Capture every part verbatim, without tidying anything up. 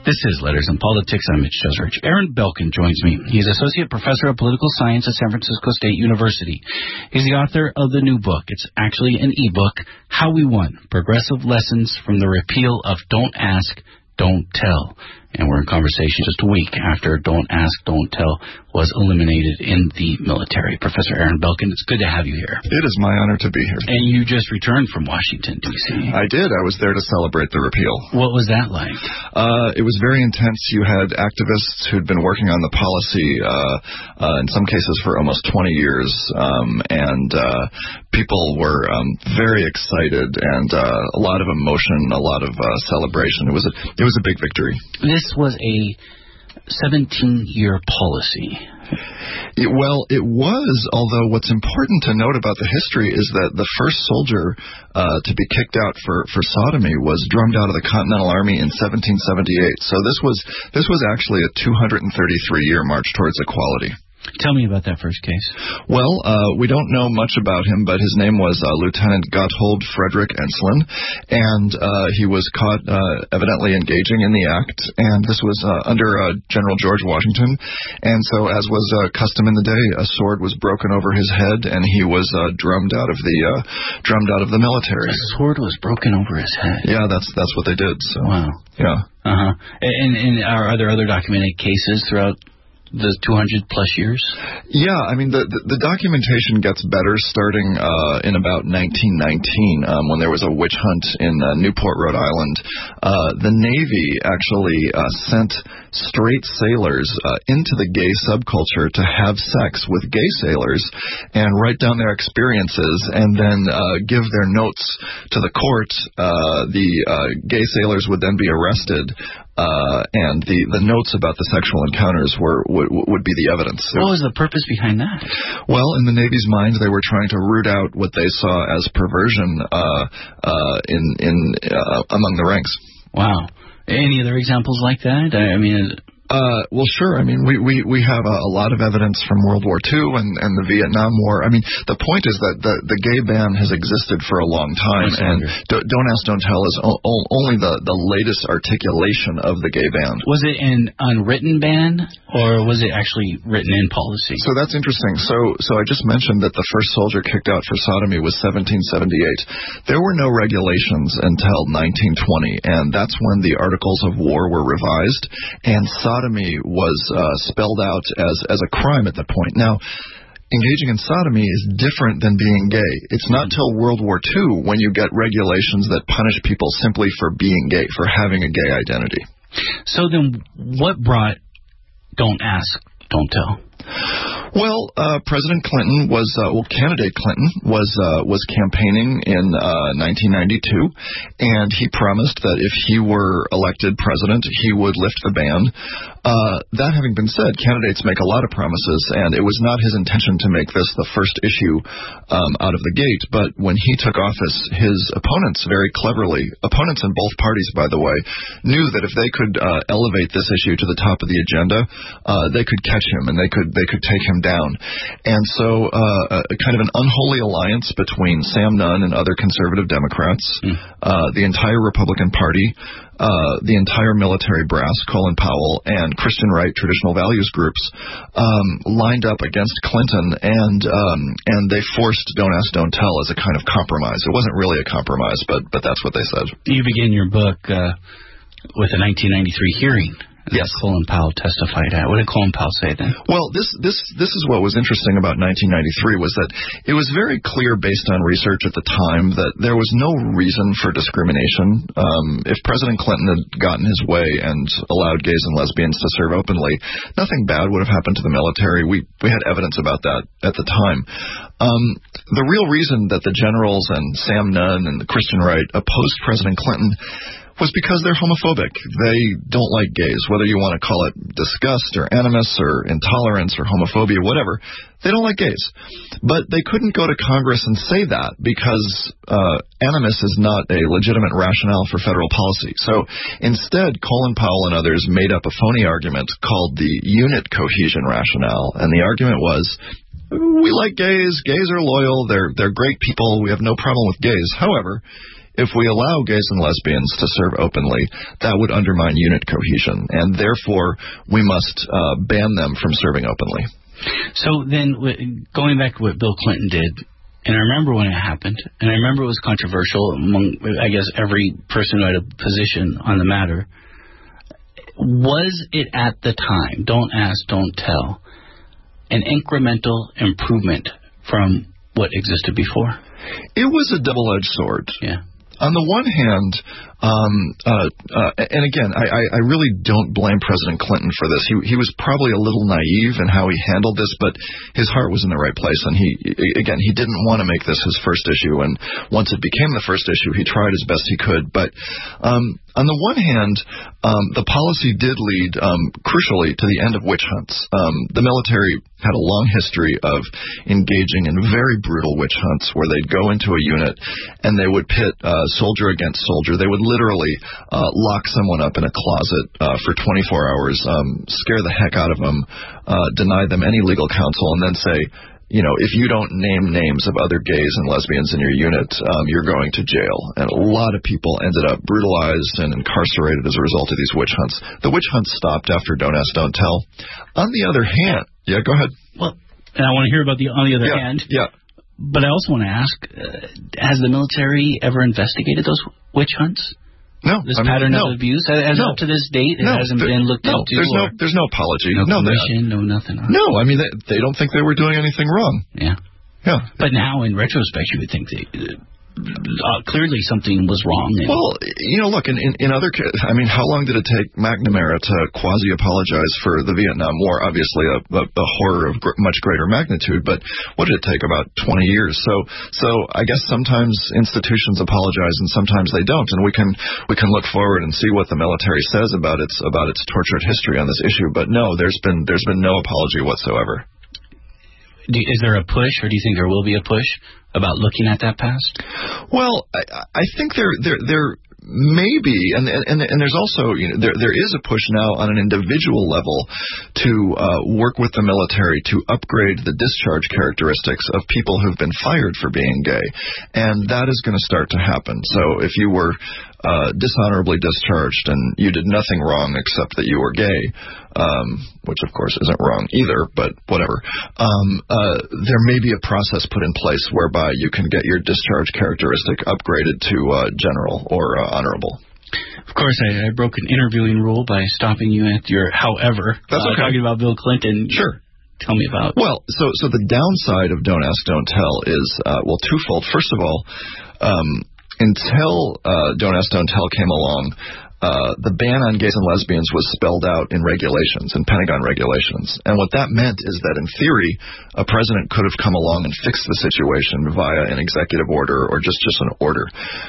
This is Letters in Politics. I'm Mitch Jeserich. Aaron Belkin joins me. He's Associate Professor of Political Science at San Francisco State University. He's the author of the new book. It's actually an e-book, How We Won, Progressive Lessons from the Repeal of Don't Ask, Don't Tell. And we're in conversation just a week after Don't Ask, Don't Tell was eliminated in the military. Professor Aaron Belkin, it's good to have you here. It is my honor to be here. And you just returned from Washington, D C I did. I was there to celebrate the repeal. What was that like? Uh, it was very intense. You had activists who'd been working on the policy, uh, uh, in some cases for almost twenty years, um, and uh, people were um, very excited, and uh, a lot of emotion, a lot of uh, celebration. It was a, it was a big victory. This was a seventeen-year policy. It, well, it was, although what's important to note about the history is that the first soldier uh, to be kicked out for, for sodomy was drummed out of the Continental Army in seventeen seventy-eight. So this was this was actually a two hundred thirty-three year march towards equality. Tell me about that first case. Well, uh, we don't know much about him, but his name was uh, Lieutenant Gotthold Frederick Ensslin, and uh, he was caught uh, evidently engaging in the act, and this was uh, under uh, General George Washington, and so as was uh, custom in the day, a sword was broken over his head, and he was uh, drummed out of the uh, drummed out of the military. A sword was broken over his head. Yeah, that's that's what they did. So. Wow. Yeah. Uh huh. And, and are, are there other documented cases throughout the two hundred plus years? Yeah, I mean, the, the, the documentation gets better starting uh, in about nineteen nineteen um, when there was a witch hunt in uh, Newport, Rhode Island. Uh, the Navy actually uh, sent straight sailors uh, into the gay subculture to have sex with gay sailors and write down their experiences and then uh, give their notes to the court. Uh, the uh, gay sailors would then be arrested. Uh, and the, the notes about the sexual encounters were would, would be the evidence. What was the purpose behind that? Well, in the Navy's mind, they were trying to root out what they saw as perversion uh, uh, in in uh, among the ranks. Wow. Any other examples like that? I mean. Uh, well, sure. I mean, we, we, we have a, a lot of evidence from World War Two and, and the Vietnam War. I mean, the point is that the, the gay ban has existed for a long time, and do, Don't Ask, Don't Tell is o- o- only the, the latest articulation of the gay ban. Was it an unwritten ban, or was it actually written in policy? So that's interesting. So, so I just mentioned that the first soldier kicked out for sodomy was seventeen seventy-eight. There were no regulations until nineteen twenty, and that's when the Articles of War were revised, and sodomy Sodomy was uh, spelled out as, as a crime at that point. Now, engaging in sodomy is different than being gay. It's not till World War Two when you get regulations that punish people simply for being gay, for having a gay identity. So then what brought Don't Ask, Don't Tell? Well, uh, President Clinton was, uh, well, candidate Clinton was uh, was campaigning in uh, nineteen ninety-two, and he promised that if he were elected president, he would lift the ban. Uh, that having been said, candidates make a lot of promises, and it was not his intention to make this the first issue um, out of the gate. But when he took office, his opponents very cleverly, opponents in both parties, by the way, knew that if they could uh, elevate this issue to the top of the agenda, uh, they could catch him and they could they could take him down. And so uh, a kind of an unholy alliance between Sam Nunn and other conservative Democrats, mm. uh, the entire Republican Party, Uh, the entire military brass, Colin Powell, and Christian right traditional values groups um, lined up against Clinton, and um, and they forced Don't Ask, Don't Tell as a kind of compromise. It wasn't really a compromise, but but that's what they said. You begin your book uh, with a nineteen ninety-three hearing. Yes, Colin Powell testified at. What did Colin Powell say then? Well, this this this is what was interesting about nineteen ninety-three was that it was very clear based on research at the time that there was no reason for discrimination. Um, if President Clinton had gotten his way and allowed gays and lesbians to serve openly, nothing bad would have happened to the military. We we had evidence about that at the time. Um, the real reason that the generals and Sam Nunn and the Christian right opposed President Clinton was because they're homophobic. They don't like gays, whether you want to call it disgust or animus or intolerance or homophobia, whatever. They don't like gays. But they couldn't go to Congress and say that because uh, animus is not a legitimate rationale for federal policy. So instead, Colin Powell and others made up a phony argument called the unit cohesion rationale. And the argument was, we like gays. Gays are loyal. They're, they're great people. We have no problem with gays. However, if we allow gays and lesbians to serve openly, that would undermine unit cohesion, and therefore we must uh, ban them from serving openly. So then, going back to what Bill Clinton did, and I remember when it happened, and I remember it was controversial among, I guess, every person who had a position on the matter. Was it at the time, don't ask, don't tell, an incremental improvement from what existed before? It was a double-edged sword. Yeah. On the one hand, um, uh, uh, and again, I, I, I really don't blame President Clinton for this. He, he was probably a little naive in how he handled this, but his heart was in the right place. And he, again, he didn't want to make this his first issue. And once it became the first issue, he tried as best he could. But um, on the one hand, um, the policy did lead, um, crucially, to the end of witch hunts. Um, the military had a long history of engaging in very brutal witch hunts where they'd go into a unit and they would pit uh, soldier against soldier. They would literally uh, lock someone up in a closet uh, for twenty-four hours, um, scare the heck out of them, uh, deny them any legal counsel, and then say, you know, if you don't name names of other gays and lesbians in your unit, um, you're going to jail. And a lot of people ended up brutalized and incarcerated as a result of these witch hunts. The witch hunts stopped after Don't Ask, Don't Tell. On the other hand, yeah, go ahead. Well, and I want to hear about the on the other yeah, hand. Yeah. But I also want to ask, uh, has the military ever investigated those witch hunts? No. This I mean, pattern no. of abuse? As no. up to this date, it no, hasn't there, been looked no, into? There's no, there's no apology. No, no commission, no nothing. Huh? No, I mean, they, they don't think they were doing anything wrong. Yeah. Yeah. But now, in retrospect, you would think they... Uh, Uh, clearly something was wrong. Well, you know, look, in, in, in other cases, I mean, how long did it take McNamara to quasi-apologize for the Vietnam War? Obviously, a, a, a horror of gr- much greater magnitude, but what did it take? About twenty years. So, so I guess sometimes institutions apologize and sometimes they don't, and we can we can look forward and see what the military says about its about its tortured history on this issue. But no, there's been there's been no apology whatsoever. Do, is there a push, or do you think there will be a push about looking at that past? Well, I, I think there there there may be, and and and there's also, you know, there there is a push now on an individual level to uh, work with the military to upgrade the discharge characteristics of people who've been fired for being gay, and that is going to start to happen. So if you were uh, dishonorably discharged and you did nothing wrong except that you were gay, um, which of course isn't wrong either, but whatever, um, uh, there may be a process put in place whereby you can get your discharge characteristic upgraded to uh, general or uh, honorable. Of course, I, I broke an interviewing rule by stopping you at your however. That's uh, okay. Talking about Bill Clinton. Sure. Tell me about. Well, so so the downside of Don't Ask, Don't Tell is, uh, well, twofold. First of all, um, until uh, Don't Ask, Don't Tell came along, Uh, the ban on gays and lesbians was spelled out in regulations, in Pentagon regulations. And what that meant is that, in theory, a president could have come along and fixed the situation via an executive order or just, just an order.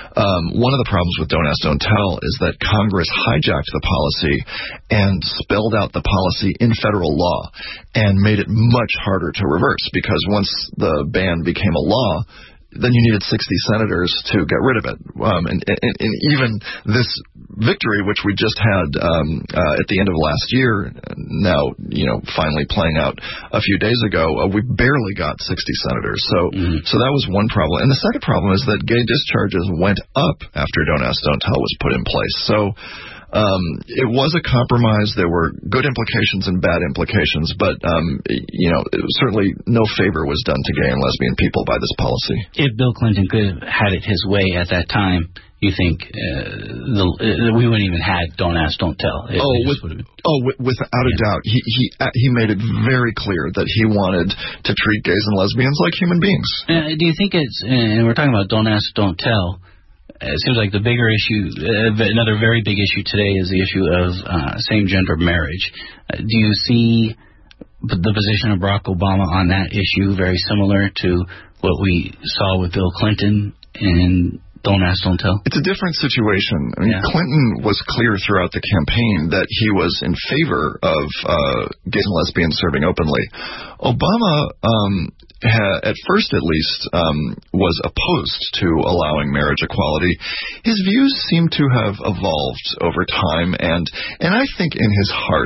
Um, one of the problems with Don't Ask, Don't Tell is that Congress hijacked the policy and spelled out the policy in federal law and made it much harder to reverse, because once the ban became a law, then you needed sixty senators to get rid of it. Um, and, and, and even this victory, which we just had um, uh, at the end of last year, now, you know, finally playing out a few days ago, uh, we barely got sixty senators. So, mm-hmm. so that was one problem. And the second problem is that gay discharges went up after Don't Ask, Don't Tell was put in place. So, Um, it was a compromise. There were good implications and bad implications, but, um, you know, it was certainly no favor was done to gay and lesbian people by this policy. If Bill Clinton could have had it his way at that time, you think uh, the, uh, we wouldn't even had Don't Ask, Don't Tell? Oh, with, oh with, without yeah. a doubt. He, he, uh, he made it very clear that he wanted to treat gays and lesbians like human beings. Uh, do you think it's, and we're talking about Don't Ask, Don't Tell, it seems like the bigger issue, uh, another very big issue today is the issue of uh, same-gender marriage. Uh, do you see the position of Barack Obama on that issue very similar to what we saw with Bill Clinton and Don't Ask, Don't Tell? It's a different situation. I mean, yeah. Clinton was clear throughout the campaign that he was in favor of uh, gays and lesbians serving openly. Obama, um, ha- at first at least, um, was opposed to allowing marriage equality. His views seem to have evolved over time, and and I think in his heart,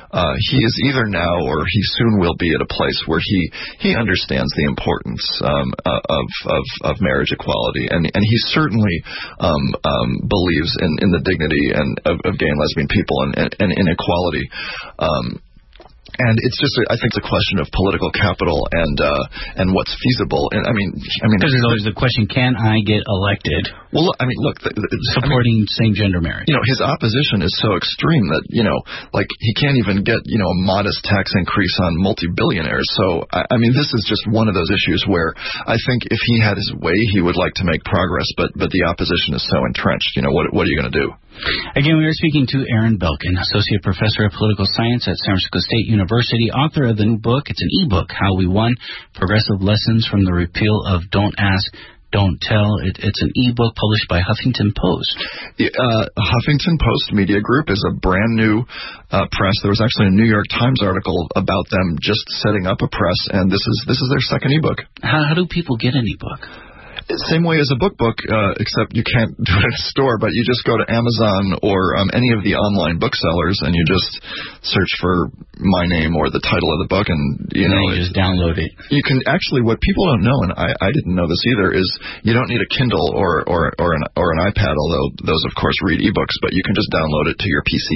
uh, he is either now or he soon will be at a place where he, he understands the importance um, of, of of marriage equality, and and he certainly um, um, believes in, in the dignity and of, of gay and lesbian people and, and, and inequality. Um, And it's just, I think, it's a question of political capital and uh, and what's feasible. And I mean, I mean, because there's always the question: can I get elected? Well, I mean, look, the, the, supporting I mean, same-gender marriage. You know, his opposition is so extreme that you know, like he can't even get you know a modest tax increase on multi-billionaires. So I, I mean, this is just one of those issues where I think if he had his way, he would like to make progress, but but the opposition is so entrenched. You know, what what are you going to do? Again, we are speaking to Aaron Belkin, Associate Professor of Political Science at San Francisco State University, author of the new book. It's an e-book, How We Won, Progressive Lessons from the Repeal of Don't Ask, Don't Tell. It, it's an e-book published by Huffington Post. Uh, Huffington Post Media Group is a brand new uh, press. There was actually a New York Times article about them just setting up a press, and this is this is their second e-book. How, how do people get an e-book? Same way as a book book, uh, except you can't do it at a store, but you just go to Amazon or um, any of the online booksellers and you just search for my name or the title of the book, and you and know, you just download it. You can actually, what people don't know, and I, I didn't know this either, is you don't need a Kindle or or or an or an iPad, although those of course read ebooks, but you can just download it to your P C.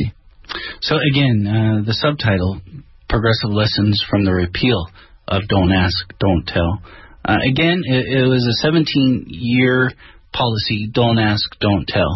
So again, uh, the subtitle: Progressive Lessons from the Repeal of Don't Ask, Don't Tell. Uh, again, it, it was a seventeen-year policy, don't ask, don't tell.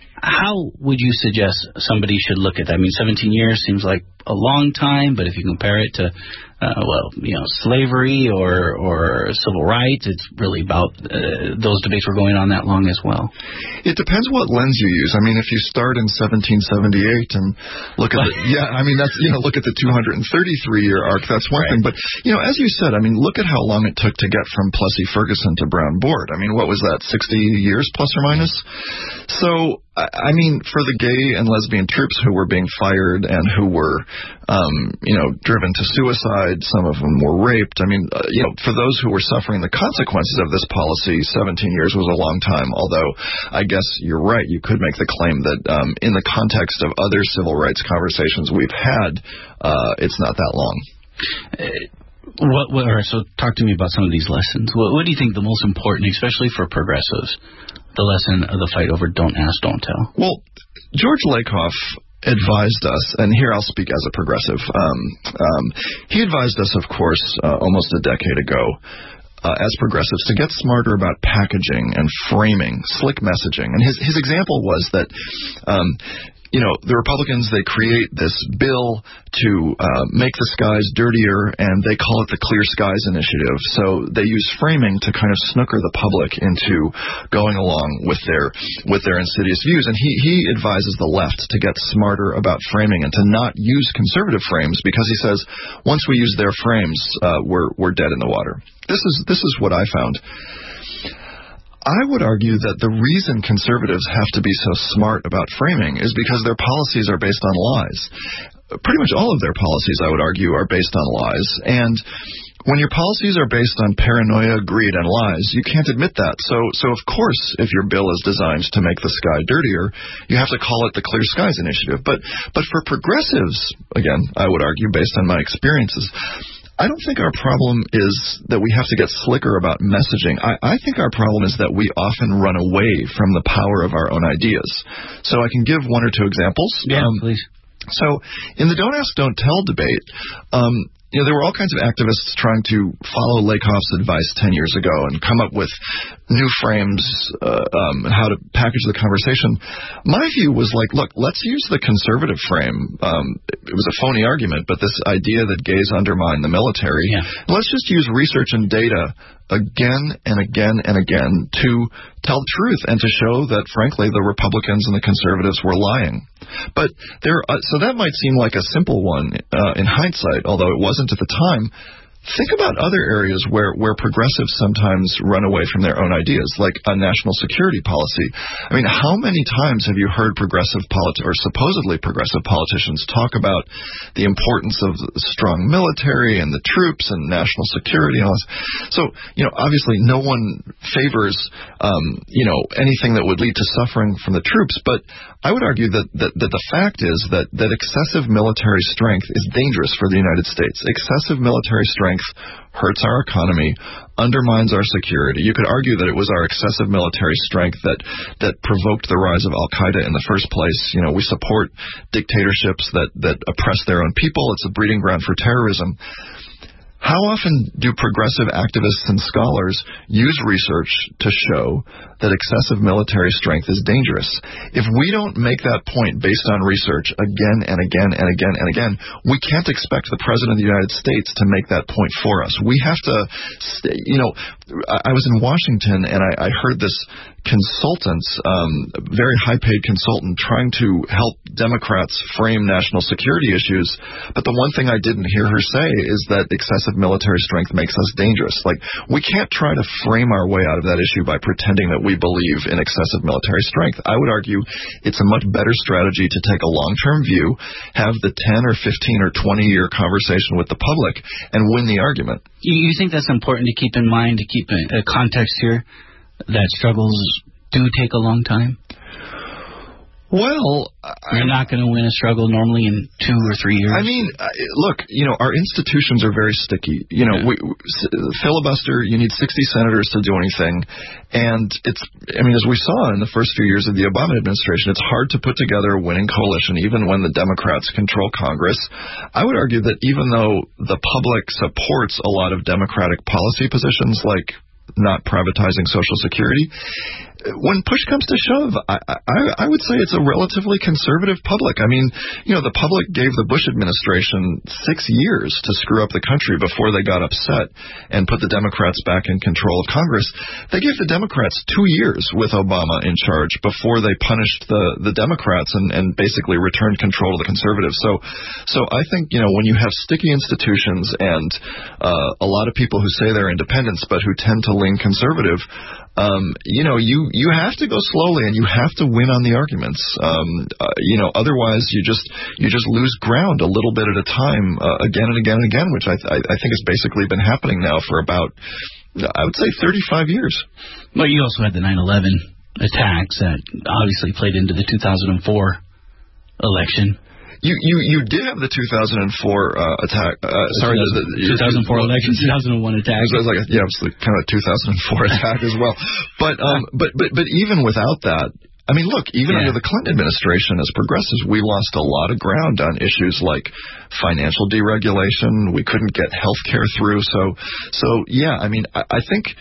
How would you suggest somebody should look at that? I mean, seventeen years seems like a long time, but if you compare it to, uh, well, you know, slavery or, or civil rights, it's really about uh, those debates were going on that long as well. It depends what lens you use. I mean, if you start in seventeen seventy-eight and look at the, yeah, I mean, that's, you know, look at the two hundred thirty-three year arc, that's one right. thing. But, you know, as you said, I mean, look at how long it took to get from Plessy Ferguson to Brown Board. I mean, what was that, sixty years plus or minus? So, I mean, for the gay and lesbian troops who were being fired and who were, um, you know, driven to suicide, some of them were raped. I mean, uh, you know, for those who were suffering the consequences of this policy, seventeen years was a long time. Although, I guess you're right. You could make the claim that um, in the context of other civil rights conversations we've had, uh, it's not that long. Uh, what, what, all right, so talk to me about some of these lessons. What, what do you think the most important, especially for progressives, the lesson of the fight over don't ask, don't tell? Well, George Lakoff advised us, and here I'll speak as a progressive. Um, um, he advised us, of course, uh, almost a decade ago, uh, as progressives, to get smarter about packaging and framing, slick messaging. And his his example was that, um, you know, the Republicans, they create this bill to uh, make the skies dirtier, and they call it the Clear Skies Initiative. So they use framing to kind of snooker the public into going along with their with their insidious views. And he, he advises the left to get smarter about framing and to not use conservative frames, because he says once we use their frames, uh, we're we're dead in the water. This is this is what I found. I would argue that the reason conservatives have to be so smart about framing is because their policies are based on lies. Pretty much all of their policies, I would argue, are based on lies. And when your policies are based on paranoia, greed, and lies, you can't admit that. So, so of course, if your bill is designed to make the sky dirtier, you have to call it the Clear Skies Initiative. But, but for progressives, again, I would argue, based on my experiences, I don't think our problem is that we have to get slicker about messaging. I, I think our problem is that we often run away from the power of our own ideas. So I can give one or two examples. Yeah, um, please. So in the Don't Ask, Don't Tell debate, um, you know, there were all kinds of activists trying to follow Lakoff's advice ten years ago and come up with new frames, uh, um, how to package the conversation. My view was like, look, let's use the conservative frame. Um, it was a phony argument, but this idea that gays undermine the military. Yeah. Let's just use research and data again and again and again to tell the truth and to show that, frankly, the Republicans and the conservatives were lying. But there, uh, so that might seem like a simple one uh, in hindsight, although it wasn't at the time. think about other areas where, where progressives sometimes run away from their own ideas, like a national security policy. I mean, how many times have you heard progressive politi- or supposedly progressive politicians talk about the importance of the strong military and the troops and national security and all this? So, you know, obviously no one favors, um, you know, anything that would lead to suffering from the troops, but I would argue that, that, that the fact is that, that excessive military strength is dangerous for the United States. Excessive military strength hurts our economy, undermines our security. You could argue that it was our excessive military strength that that provoked the rise of Al-Qaeda in the first place. You know, we support dictatorships that, that oppress their own people. It's a breeding ground for terrorism. How often do progressive activists and scholars use research to show that excessive military strength is dangerous? If we don't make that point based on research again and again and again and again, we can't expect the President of the United States to make that point for us. We have to, stay, you know, I was in Washington and I, I heard this consultant, um, very high-paid consultant, trying to help Democrats frame national security issues, but the one thing I didn't hear her say is that excessive military strength makes us dangerous. Like, we can't try to frame our way out of that issue by pretending that we believe in excessive military strength. I would argue it's a much better strategy to take a long-term view, have the ten or fifteen or twenty-year conversation with the public, and win the argument. You, you think that's important to keep in mind, to keep a, a context here, that struggles do take a long time? Well, you're not going to win a struggle normally in two or three years. I mean, look, you know, our institutions are very sticky. You know, yeah. we, filibuster, you need sixty senators to do anything. And it's, I mean, as we saw in the first few years of the Obama administration, it's hard to put together a winning coalition, even when the Democrats control Congress. I would argue that even though the public supports a lot of Democratic policy positions, like not privatizing Social Security, when push comes to shove, I, I, I would say it's a relatively conservative public. I mean, you know, the public gave the Bush administration six years to screw up the country before they got upset and put the Democrats back in control of Congress. They gave the Democrats two years with Obama in charge before they punished the, the Democrats and, and basically returned control to the conservatives. So, so I think, you know, when you have sticky institutions and uh, a lot of people who say they're independents but who tend to lean conservative, um, you know, you you have to go slowly and you have to win on the arguments. Um, uh, you know, otherwise you just you just lose ground a little bit at a time, uh, again and again and again, which I, I I think has basically been happening now for about, I would say, thirty-five years. Well, you also had the nine eleven attacks that obviously played into the two thousand four election. You, you you did have the two thousand four uh, attack. Uh, sorry, the, the, two thousand four election, two thousand one attack. So it was like a, yeah, it was kind of a two thousand four attack as well. But um, but but but even without that, I mean, look, even yeah. under the Clinton administration, as progressives, we lost a lot of ground on issues like financial deregulation. We couldn't get health care through. So so yeah, I mean, I, I think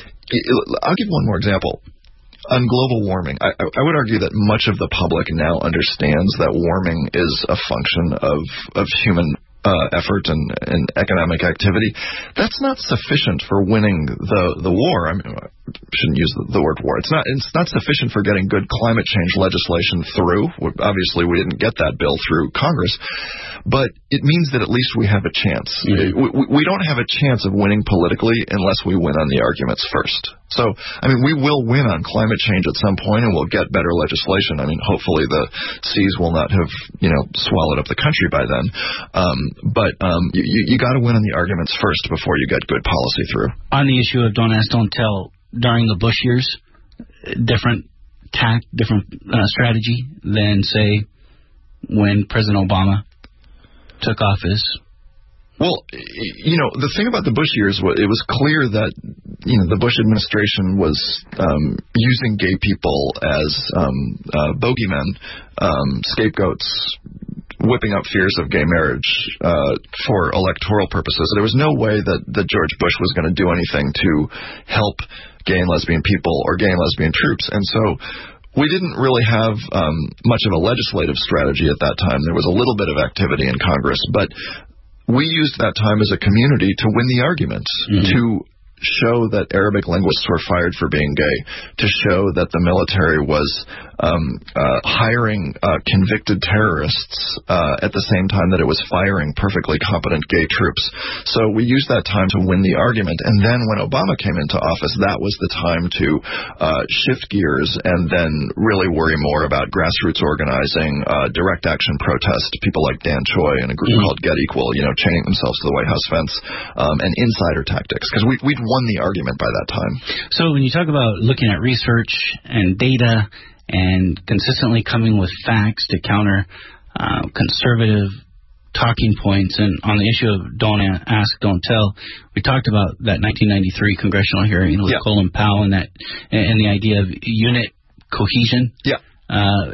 I'll give one more example. On global warming, I, I would argue that much of the public now understands that warming is a function of, of human uh, effort and, and economic activity. That's not sufficient for winning the, the war. I mean, I shouldn't use the, the word war. It's not, it's not sufficient for getting good climate change legislation through. Obviously, we didn't get that bill through Congress. But it means that at least we have a chance. Mm-hmm. We, we don't have a chance of winning politically unless we win on the arguments first. So, I mean, we will win on climate change at some point, and we'll get better legislation. I mean, hopefully the seas will not have, you know, swallowed up the country by then. Um, but um, you, you got to win on the arguments first before you get good policy through. On the issue of don't ask, don't tell, during the Bush years, different tact, different uh, strategy than, say, when President Obama took office. Well, you know, the thing about the Bush years, it was clear that, you know, the Bush administration was um, using gay people as um, uh, bogeymen, um, scapegoats, whipping up fears of gay marriage uh, for electoral purposes. There was no way that, that George Bush was going to do anything to help gay and lesbian people or gay and lesbian troops. And so we didn't really have um, much of a legislative strategy at that time. There was a little bit of activity in Congress, but we used that time as a community to win the arguments, mm-hmm. to show that Arabic linguists were fired for being gay, to show that the military was um, uh, hiring uh, convicted terrorists uh, at the same time that it was firing perfectly competent gay troops. So we used that time to win the argument. And then when Obama came into office, that was the time to uh, shift gears and then really worry more about grassroots organizing, uh, direct action protest, people like Dan Choi and a group mm-hmm. called Get Equal, you know, chaining themselves to the White House fence, um, and insider tactics, because we, we'd won the argument by that time. So when you talk about looking at research and data and consistently coming with facts to counter uh, conservative talking points, and on the issue of don't ask, don't tell, we talked about that nineteen ninety-three congressional hearing with yeah. Colin Powell and that and the idea of unit cohesion. Yeah. Uh,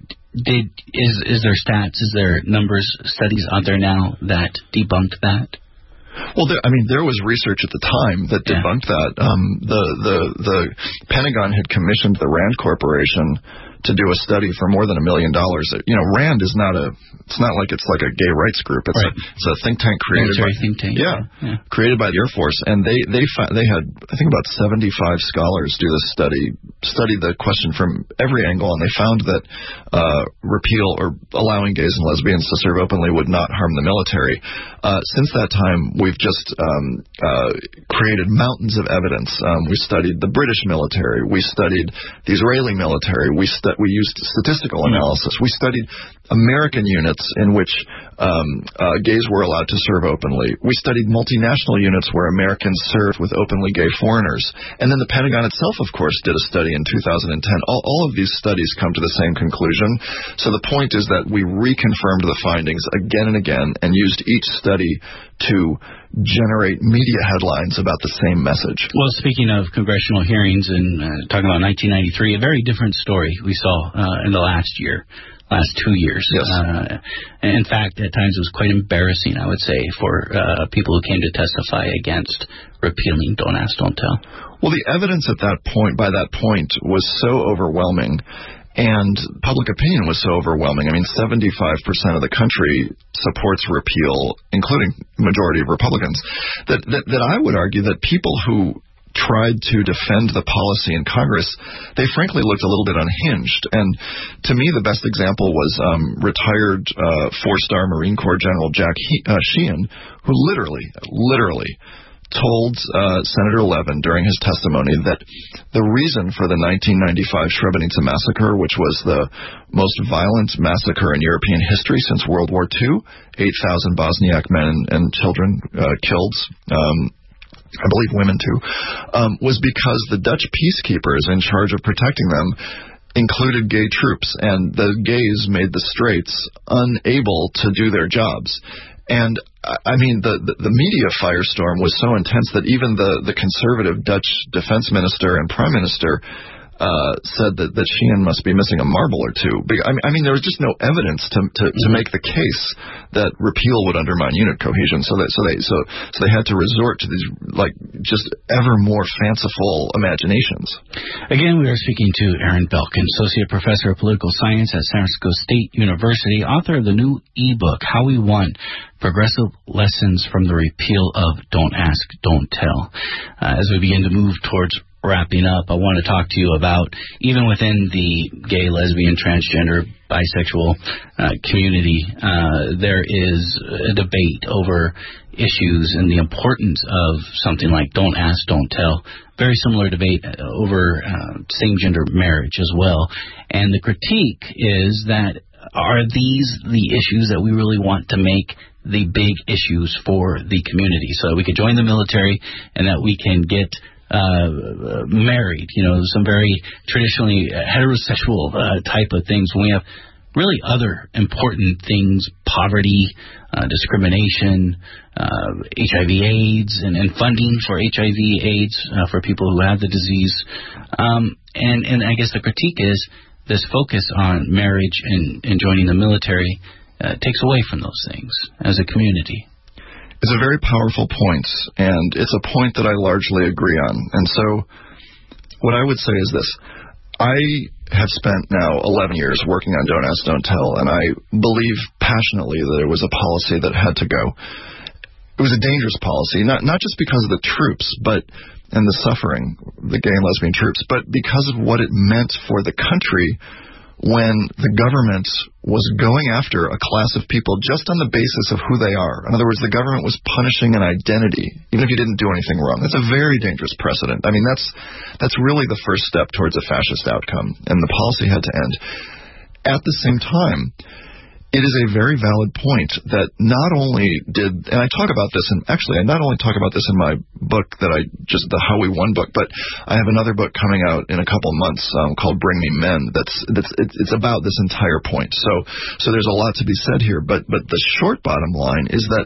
did is is there stats? Is there numbers, studies out there now that debunked that? Well, there, I mean, there was research at the time that debunked yeah. that. Um, the the the Pentagon had commissioned the Rand Corporation to do a study for more than a million dollars. You know, Rand is not a, it's not like it's like a gay rights group. It's, right. a, it's a think tank created Military by, think tank. Yeah, yeah, created by the Air Force. And they, they, they had, I think about seventy-five scholars do this study, study the question from every angle, and they found that, uh, repeal or allowing gays and lesbians to serve openly would not harm the military. Uh, since that time, we've just, um, uh, created mountains of evidence. Um, we studied the British military. We studied the Israeli military. We studied We used statistical analysis. We studied American units in which um, uh, gays were allowed to serve openly. We studied multinational units where Americans served with openly gay foreigners. And then the Pentagon itself, of course, did a study in two thousand ten. All, all of these studies come to the same conclusion. So the point is that we reconfirmed the findings again and again and used each study to generate media headlines about the same message. Well, speaking of congressional hearings and uh, talking about nineteen ninety-three, a very different story we saw uh, in the last year, last two years. Yes. Uh, in fact, at times it was quite embarrassing, I would say, for uh, people who came to testify against repealing Don't Ask, Don't Tell. Well, the evidence at that point, by that point, was so overwhelming. And public opinion was so overwhelming. I mean, seventy-five percent of the country supports repeal, including majority of Republicans, that, that, that I would argue that people who tried to defend the policy in Congress, they frankly looked a little bit unhinged. And to me, the best example was um, retired uh, four-star Marine Corps General Jack he- uh, Sheehan, who literally, literally told uh, Senator Levin during his testimony that the reason for the nineteen ninety-five Srebrenica massacre, which was the most violent massacre in European history since World War Two, eight thousand Bosniak men and children uh, killed, um, I believe women too, um, was because the Dutch peacekeepers in charge of protecting them included gay troops, and the gays made the Straits unable to do their jobs. And, I mean, the, the, the media firestorm was so intense that even the, the conservative Dutch defense minister and prime minister uh, said that, that Sheehan must be missing a marble or two. I mean, I mean there was just no evidence to, to, to make the case that repeal would undermine unit cohesion. So that so they so so they had to resort to these like just ever more fanciful imaginations. Again, we are speaking to Aaron Belkin, Associate Professor of Political Science at San Francisco State University, author of the new e-book, How We Won: Progressive Lessons from the Repeal of Don't Ask, Don't Tell. Uh, as we begin to move towards wrapping up, I want to talk to you about, even within the gay, lesbian, transgender, bisexual uh, community, uh, there is a debate over issues and the importance of something like Don't Ask, Don't Tell. Very similar debate over uh, same-gender marriage as well. And the critique is that, are these the issues that we really want to make the big issues for the community, so that we can join the military and that we can get uh, married, you know, some very traditionally heterosexual uh, type of things, when we have really other important things, poverty, uh, discrimination, uh, H I V AIDS, and, and funding for H I V AIDS uh, for people who have the disease. Um, and, and I guess the critique is this focus on marriage and, and joining the military Uh, takes away from those things as a community. It's a very powerful point, and it's a point that I largely agree on. And so what I would say is this. I have spent now eleven years working on Don't Ask, Don't Tell, and I believe passionately that it was a policy that had to go. It was a dangerous policy, not not just because of the troops, but and the suffering, the gay and lesbian troops, but because of what it meant for the country when the government was going after a class of people just on the basis of who they are. In other words, the government was punishing an identity, even if you didn't do anything wrong. That's a very dangerous precedent. I mean, that's that's really the first step towards a fascist outcome, and the policy had to end. At the same time, it is a very valid point that not only did, and I talk about this, and actually I not only talk about this in my book that I just, the How We Won book, but I have another book coming out in a couple months um, called Bring Me Men. That's that's it's, it's about this entire point. So so there's a lot to be said here, but but the short bottom line is that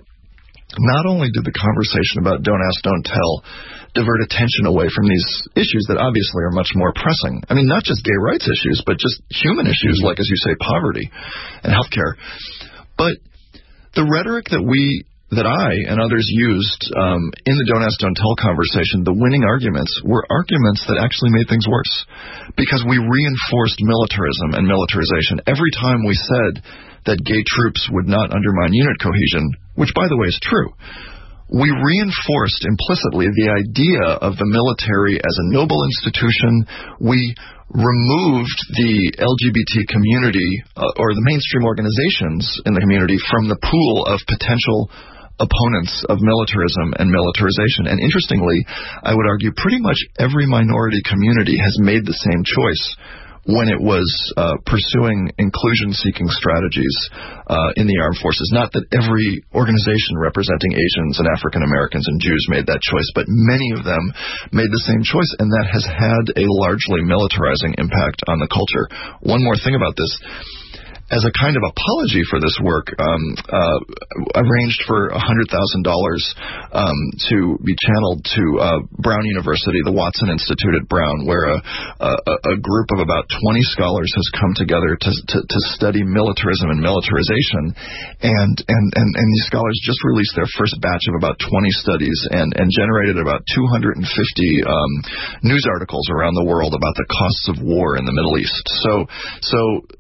not only did the conversation about Don't Ask, Don't Tell divert attention away from these issues that obviously are much more pressing. I mean, not just gay rights issues, but just human issues like, as you say, poverty and healthcare. But the rhetoric that we, that I and others used um, in the Don't Ask, Don't Tell conversation, the winning arguments were arguments that actually made things worse because we reinforced militarism and militarization. Every time we said that gay troops would not undermine unit cohesion, which, by the way, is true, we reinforced implicitly the idea of the military as a noble institution. We removed the L G B T community uh, or the mainstream organizations in the community from the pool of potential opponents of militarism and militarization. And interestingly, I would argue pretty much every minority community has made the same choice when it was uh, pursuing inclusion-seeking strategies uh, in the armed forces. Not that every organization representing Asians and African Americans and Jews made that choice, but many of them made the same choice, and that has had a largely militarizing impact on the culture. One more thing about this. As a kind of apology for this work, um, uh, arranged for one hundred thousand dollars um, to be channeled to uh, Brown University, the Watson Institute at Brown, where a, a, a group of about twenty scholars has come together to, to, to study militarism and militarization. And, and, and, and these scholars just released their first batch of about twenty studies and, and generated about two hundred fifty um, news articles around the world about the costs of war in the Middle East. So, so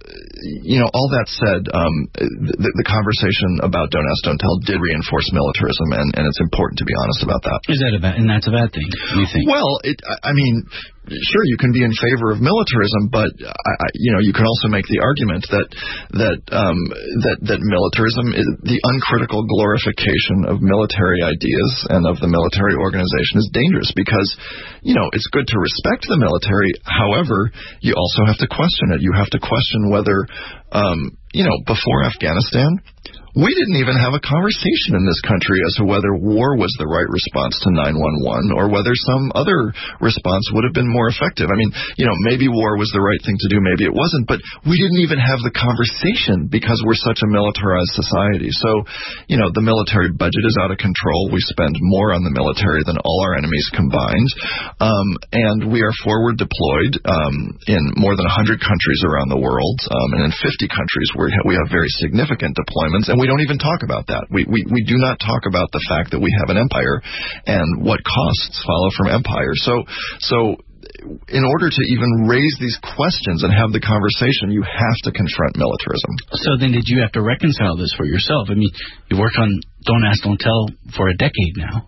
you know, all that said, um, the, the conversation about Don't Ask, Don't Tell did reinforce militarism, and, and it's important to be honest about that. Is that a bad, and that's a bad thing, you think? Well, it, I mean, sure, you can be in favor of militarism, but I, you know, you can also make the argument that that um, that that militarism is the uncritical glorification of military ideas and of the military organization is dangerous because, you know, it's good to respect the military. However, you also have to question it. You have to question whether, um, you know, before Afghanistan, we didn't even have a conversation in this country as to whether war was the right response to nine one one or whether some other response would have been more effective. I mean, you know, maybe war was the right thing to do, maybe it wasn't, but we didn't even have the conversation because we're such a militarized society. So, you know, the military budget is out of control. We spend more on the military than all our enemies combined. Um, and we are forward deployed um, in more than one hundred countries around the world, um, and in fifty countries where we have very significant deployments, and we We don't even talk about that. We, we we do not talk about the fact that we have an empire and what costs follow from empire. So so in order to even raise these questions and have the conversation, you have to confront militarism. So then did you have to reconcile this for yourself? I mean, you work on Don't Ask, Don't Tell for a decade now.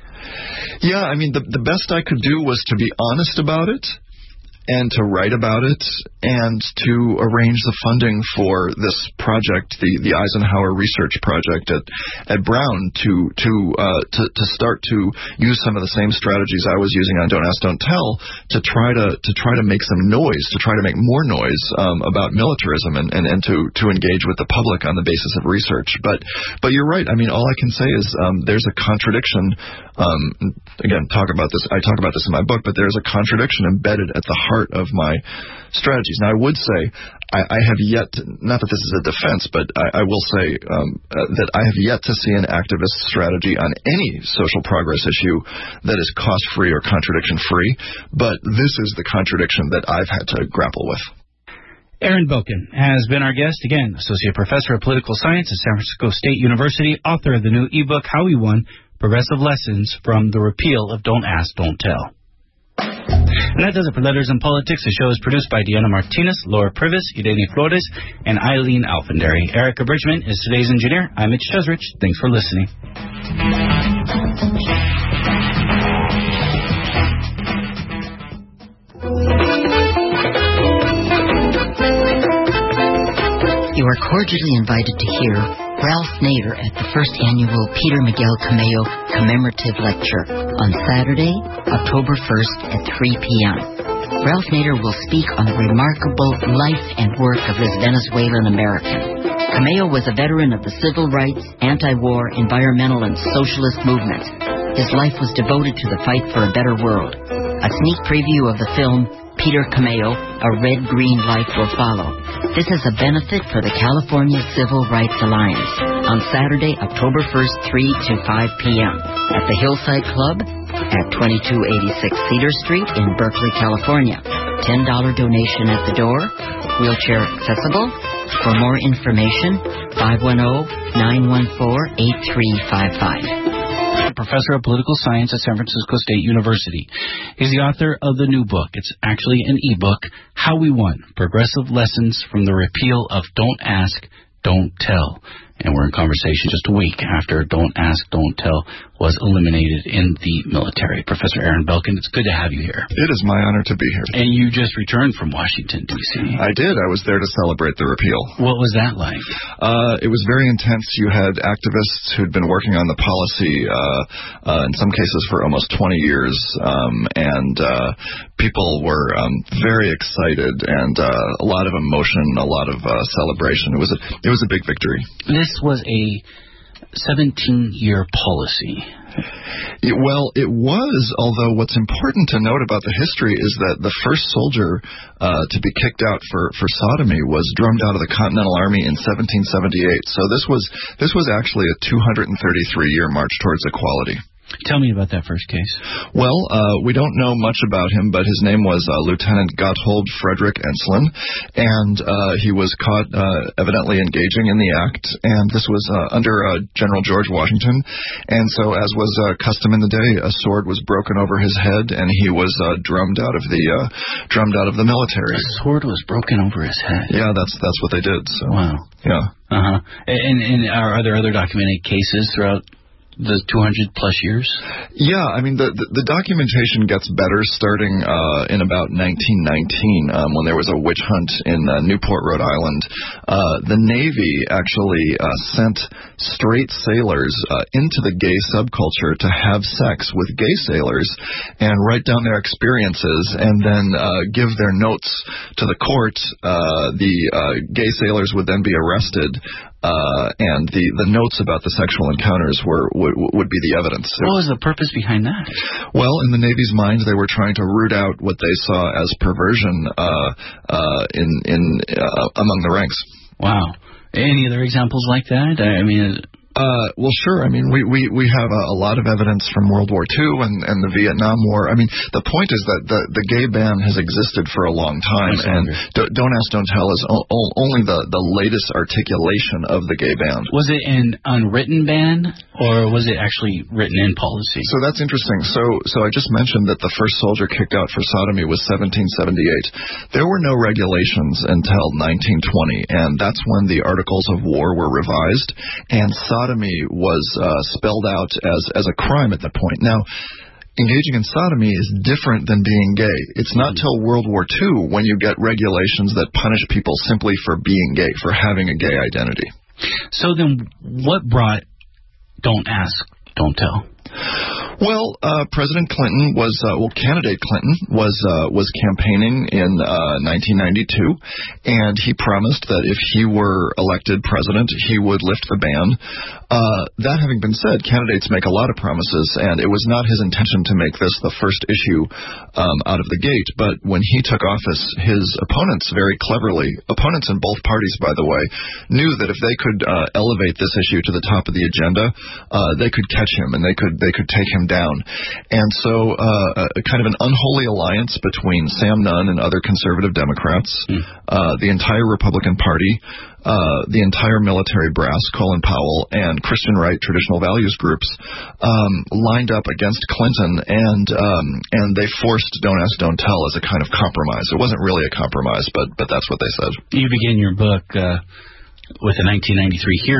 Yeah, I mean, the, the best I could do was to be honest about it and to write about it, and to arrange the funding for this project, the, the Eisenhower Research Project at, at Brown, to to, uh, to to start to use some of the same strategies I was using on Don't Ask, Don't Tell to try to to try to make some noise, to try to make more noise um, about militarism, and, and, and to, to engage with the public on the basis of research. But but you're right. I mean, all I can say is um, there's a contradiction. Um, again, talk about this. I talk about this in my book, but there's a contradiction embedded at the heart of my strategies. Now, I would say I, I have yet, to, not that this is a defense, but I, I will say um, uh, that I have yet to see an activist strategy on any social progress issue that is cost-free or contradiction-free, but this is the contradiction that I've had to grapple with. Aaron Belkin has been our guest, again, Associate Professor of Political Science at San Francisco State University, author of the new ebook, How We Won, Progressive Lessons from the Repeal of Don't Ask, Don't Tell. And that does it for Letters in Politics. The show is produced by Deanna Martinez, Laura Privis, Irene Flores, and Eileen Alfendary. Erica Bridgman is today's engineer. I'm Mitch Chesrich. Thanks for listening. are cordially invited to hear Ralph Nader at the first annual Peter Miguel Cameo commemorative lecture on Saturday, October first at three p.m. Ralph Nader will speak on the remarkable life and work of this Venezuelan American. Cameo was a veteran of the civil rights, anti-war, environmental, and socialist movements. His life was devoted to the fight for a better world. A sneak preview of the film Peter Cameo, A Red-Green Life will follow. This is a benefit for the California Civil Rights Alliance on Saturday, October first, three to five p.m. at the Hillside Club at twenty-two eighty-six Cedar Street in Berkeley, California. ten dollars donation at the door. Wheelchair accessible. For more information, five one zero, nine one four, eight three five five. Professor of Political Science at San Francisco State University. He's the author of the new book. It's actually an e-book, How We Won, Progressive Lessons from the Repeal of Don't Ask, Don't Tell. And we're in conversation just a week after Don't Ask, Don't Tell was eliminated in the military. Professor Aaron Belkin, it's good to have you here. It is my honor to be here. And you just returned from Washington, D C I did. I was there to celebrate the repeal. What was that like? Uh, it was very intense. You had activists who'd been working on the policy, uh, uh, in some cases for almost twenty years, um, and uh, people were um, very excited, and uh, a lot of emotion, a lot of uh, celebration. It was a, it was a big victory. This was a seventeen-year policy. It, well, it was, although what's important to note about the history is that the first soldier uh, to be kicked out for, for sodomy was drummed out of the Continental Army in seventeen seventy-eight. So this was this was actually a two hundred thirty-three year march towards equality. Tell me about that first case. Well, uh, we don't know much about him, but his name was uh, Lieutenant Gotthold Frederick Enslin, and uh, he was caught uh, evidently engaging in the act, and this was uh, under uh, General George Washington, and so as was uh, custom in the day, a sword was broken over his head, and he was uh, drummed out of the uh, drummed out of the military. A sword was broken over his head? Yeah, that's that's what they did. So. Wow. Yeah. Uh-huh. And, and are, are there other documented cases throughout the two hundred plus years? Yeah, I mean, the, the, the documentation gets better starting uh, in about nineteen nineteen um, when there was a witch hunt in uh, Newport, Rhode Island. Uh, the Navy actually uh, sent straight sailors uh, into the gay subculture to have sex with gay sailors and write down their experiences and then uh, give their notes to the court. Uh, the uh, gay sailors would then be arrested. Uh, and the, the notes about the sexual encounters were would, would be the evidence. What was the purpose behind that? Well, in the Navy's minds, they were trying to root out what they saw as perversion uh, uh, in in uh, among the ranks. Wow. Any other examples like that? I mean. Uh, well, sure. I mean, we, we, we have a, a lot of evidence from World War Two and, and the Vietnam War. I mean, the point is that the, the gay ban has existed for a long time, and do, Don't Ask, Don't Tell is o- o- only the, the latest articulation of the gay ban. Was it an unwritten ban, or was it actually written in policy? So that's interesting. So, so I just mentioned that the first soldier kicked out for sodomy was seventeen seventy-eight. There were no regulations until nineteen twenty, and that's when the Articles of War were revised, and sodomy Sodomy was uh, spelled out as, as a crime at that point. Now, engaging in sodomy is different than being gay. It's not till World War Two when you get regulations that punish people simply for being gay, for having a gay identity. So then what brought Don't Ask, Don't Tell? Well, uh, President Clinton was, uh, well, candidate Clinton was uh, was campaigning in uh, nineteen ninety-two, and he promised that if he were elected president, he would lift the ban. Uh, that having been said, candidates make a lot of promises, and it was not his intention to make this the first issue um, out of the gate. But when he took office, his opponents very cleverly, opponents in both parties, by the way, knew that if they could uh, elevate this issue to the top of the agenda, uh, they could catch him and they could they could take him down. And so uh, a kind of an unholy alliance between Sam Nunn and other conservative Democrats, mm. uh, the entire Republican Party, uh, the entire military brass, Colin Powell, and Christian right traditional values groups um, lined up against Clinton, and um, and they forced Don't Ask, Don't Tell as a kind of compromise. It wasn't really a compromise, but but that's what they said. You begin your book uh, with a nineteen ninety-three hearing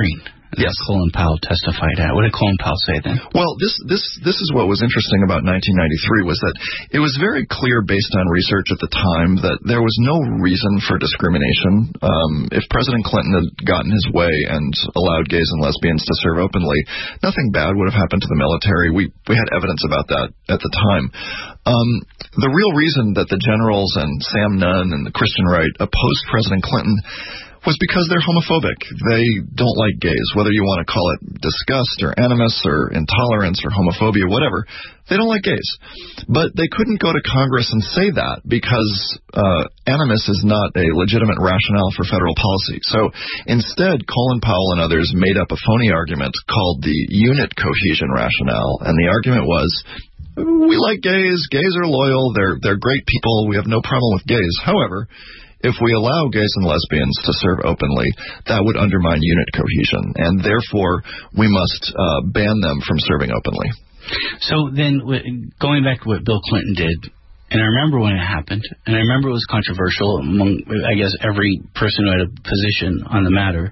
Yes. Colin Powell testified at. What did Colin Powell say then? Well, this this this is what was interesting about nineteen ninety-three was that it was very clear based on research at the time that there was no reason for discrimination. Um, if President Clinton had gotten his way and allowed gays and lesbians to serve openly, nothing bad would have happened to the military. We we had evidence about that at the time. Um, the real reason that the generals and Sam Nunn and the Christian right opposed President Clinton was because they're homophobic. They don't like gays, whether you want to call it disgust or animus or intolerance or homophobia, whatever. They don't like gays. But they couldn't go to Congress and say that because uh, animus is not a legitimate rationale for federal policy. So instead, Colin Powell and others made up a phony argument called the unit cohesion rationale. And the argument was, we like gays, gays are loyal, they're, they're great people, we have no problem with gays. However, if we allow gays and lesbians to serve openly, that would undermine unit cohesion, and therefore we must uh, ban them from serving openly. So then, going back to what Bill Clinton did, and I remember when it happened, and I remember it was controversial among, I guess, every person who had a position on the matter.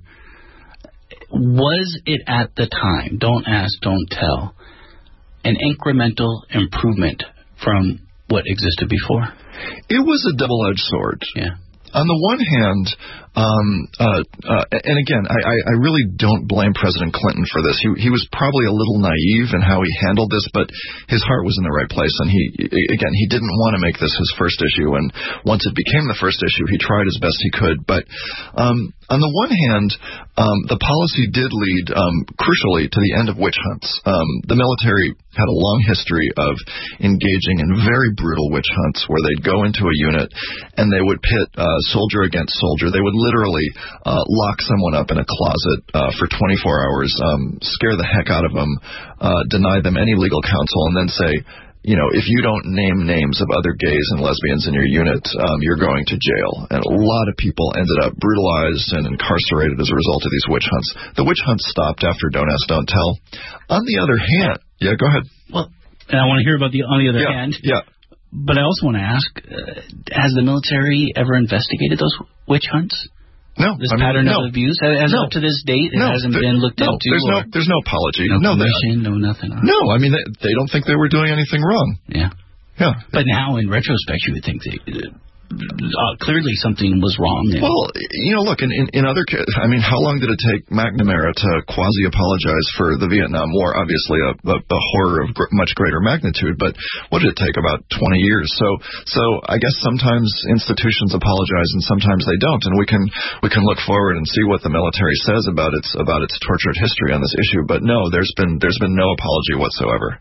Was it at the time, don't ask, don't tell, an incremental improvement from what existed before? It was a double-edged sword. Yeah. On the one hand, um, uh, uh, and again, I, I really don't blame President Clinton for this. He, he was probably a little naive in how he handled this, but his heart was in the right place. And he, again, he didn't want to make this his first issue. And once it became the first issue, he tried as best he could. But um, on the one hand, um, the policy did lead, um, crucially, to the end of witch hunts. Um, the military had a long history of engaging in very brutal witch hunts where they'd go into a unit and they would pit uh, soldier against soldier. They would literally uh, lock someone up in a closet uh, for twenty-four hours, um, scare the heck out of them, uh, deny them any legal counsel, and then say, you know, if you don't name names of other gays and lesbians in your unit, um, you're going to jail. And a lot of people ended up brutalized and incarcerated as a result of these witch hunts. The witch hunts stopped after Don't Ask, Don't Tell. On the other hand, yeah, go ahead. Well, and I want to hear about the on the other yeah, hand. Yeah. But I also want to ask, uh, has the military ever investigated those witch hunts? No. This I mean, pattern no. of abuse? As no. up to this date, it no, hasn't there, been looked no, into? There's no, there's no apology. No, no commission, no nothing. No, I mean, they, they don't think they were doing anything wrong. Yeah. Yeah. But now, in retrospect, you would think they... Uh, Uh, clearly something was wrong there. Well, you know, look, in, in, in other cases, I mean, how long did it take McNamara to quasi-apologize for the Vietnam War? Obviously a, a, a horror of gr- much greater magnitude, but what did it take? About twenty years. So so I guess sometimes institutions apologize and sometimes they don't, and we can we can look forward and see what the military says about its about its tortured history on this issue, but no, there's been there's been no apology whatsoever.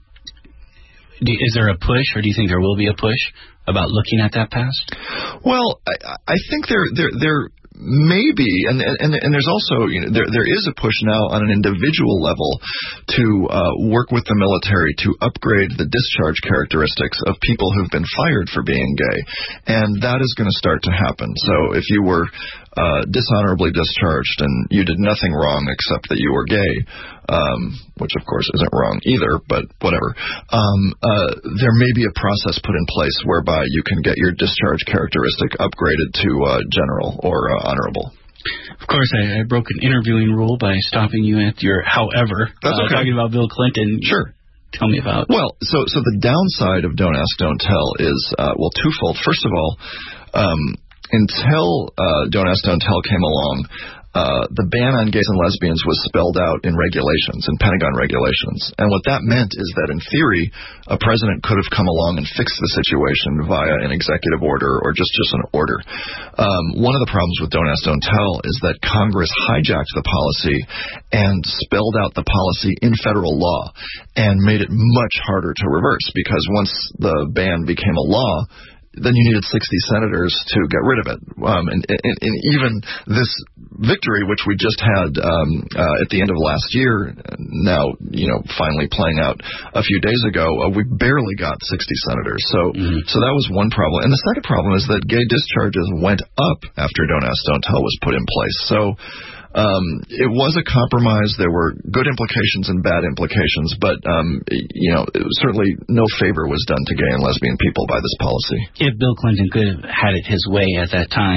Is there a push, or do you think there will be a push about looking at that past? Well, I, I think there there there may be, and and and there's also, you know, there there is a push now on an individual level to uh, work with the military to upgrade the discharge characteristics of people who've been fired for being gay, and that is going to start to happen. So if you were uh, dishonorably discharged and you did nothing wrong except that you were gay, um, which of course isn't wrong either, but whatever, um, uh, there may be a process put in place whereby you can get your discharge characteristic upgraded to uh, general or uh, honorable. Of course, I, I broke an interviewing rule by stopping you at your however. That's uh, okay. Talking about Bill Clinton. Sure. Tell me about. Well, so so the downside of Don't Ask, Don't Tell is, uh, well, twofold. First of all, um, until uh, Don't Ask, Don't Tell came along, Uh, the ban on gays and lesbians was spelled out in regulations, in Pentagon regulations. And what that meant is that, in theory, a president could have come along and fixed the situation via an executive order or just, just an order. Um, one of the problems with Don't Ask, Don't Tell is that Congress hijacked the policy and spelled out the policy in federal law and made it much harder to reverse, because once the ban became a law, then you needed sixty senators to get rid of it. Um, and, and, and even this victory, which we just had um, uh, at the end of last year, now, you know, finally playing out a few days ago, uh, we barely got sixty senators. So mm-hmm. so that was one problem. And the second problem is that gay discharges went up after Don't Ask, Don't Tell was put in place. So Um, it was a compromise. There were good implications and bad implications, but, um, you know, it was certainly no favor was done to gay and lesbian people by this policy. If Bill Clinton could have had it his way at that time,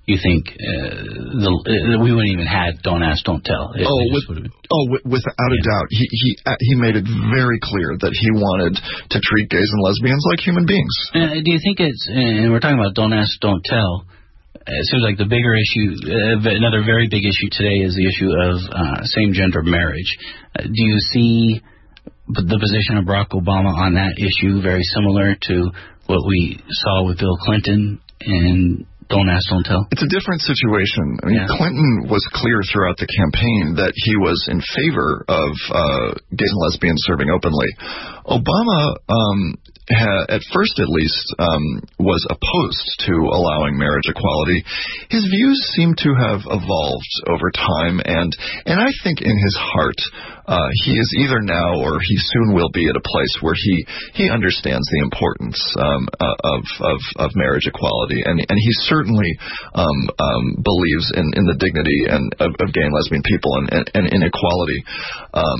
you think uh, the, uh, we wouldn't even had Don't Ask, Don't Tell. It, oh, it with, oh, without yeah. a doubt. He he he made it very clear that he wanted to treat gays and lesbians like human beings. Uh, do you think it's, and we're talking about Don't Ask, Don't Tell, it seems like the bigger issue, uh, another very big issue today is the issue of uh, same-gender marriage. Uh, do you see the position of Barack Obama on that issue very similar to what we saw with Bill Clinton and Don't Ask, Don't Tell? It's a different situation. I mean, yeah. Clinton was clear throughout the campaign that he was in favor of uh, gays and lesbians serving openly. Obama, um, ha- at first at least, um, was opposed to allowing marriage equality. His views seem to have evolved over time, and, and I think in his heart, Uh, he is either now or he soon will be at a place where he, he understands the importance um, of, of of marriage equality, and and he certainly um, um, believes in, in the dignity and of, of gay and lesbian people and, and, and inequality. Um,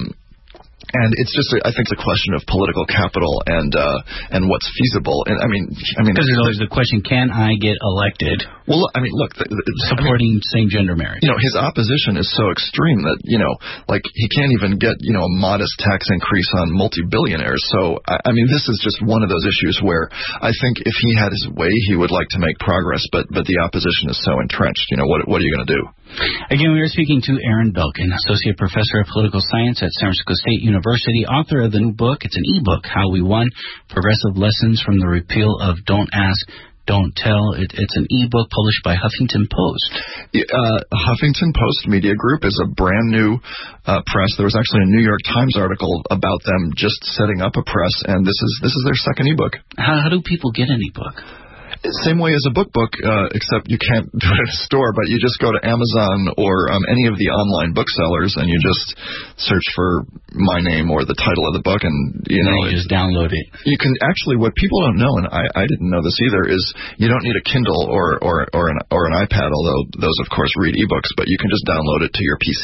And it's just, I think, the question of political capital and uh, and what's feasible. And I mean, I mean, because there's always the question: can I get elected? Well, I mean, look, the, the, supporting I mean, same-gender marriage. You know, his opposition is so extreme that you know, like he can't even get you know a modest tax increase on multi-billionaires. So I, I mean, this is just one of those issues where I think if he had his way, he would like to make progress, but but the opposition is so entrenched. You know, what what are you going to do? Again, we are speaking to Aaron Belkin, Associate Professor of Political Science at San Francisco State University, author of the new book. It's an e-book, How We Won, Progressive Lessons from the Repeal of Don't Ask, Don't Tell. It, it's an e-book published by Huffington Post. Uh, Huffington Post Media Group is a brand new uh, press. There was actually a New York Times article about them just setting up a press, and this is this is their second e-book. How, how do people get an e-book? Same way as a book book, uh, except you can't do it at a store, but you just go to Amazon or um, any of the online booksellers, and you just search for my name or the title of the book, and you know, and you just download it. You can actually, what people don't know, and I, I didn't know this either, is you don't need a Kindle or or or an, or an iPad, although those, of course, read ebooks, but you can just download it to your P C.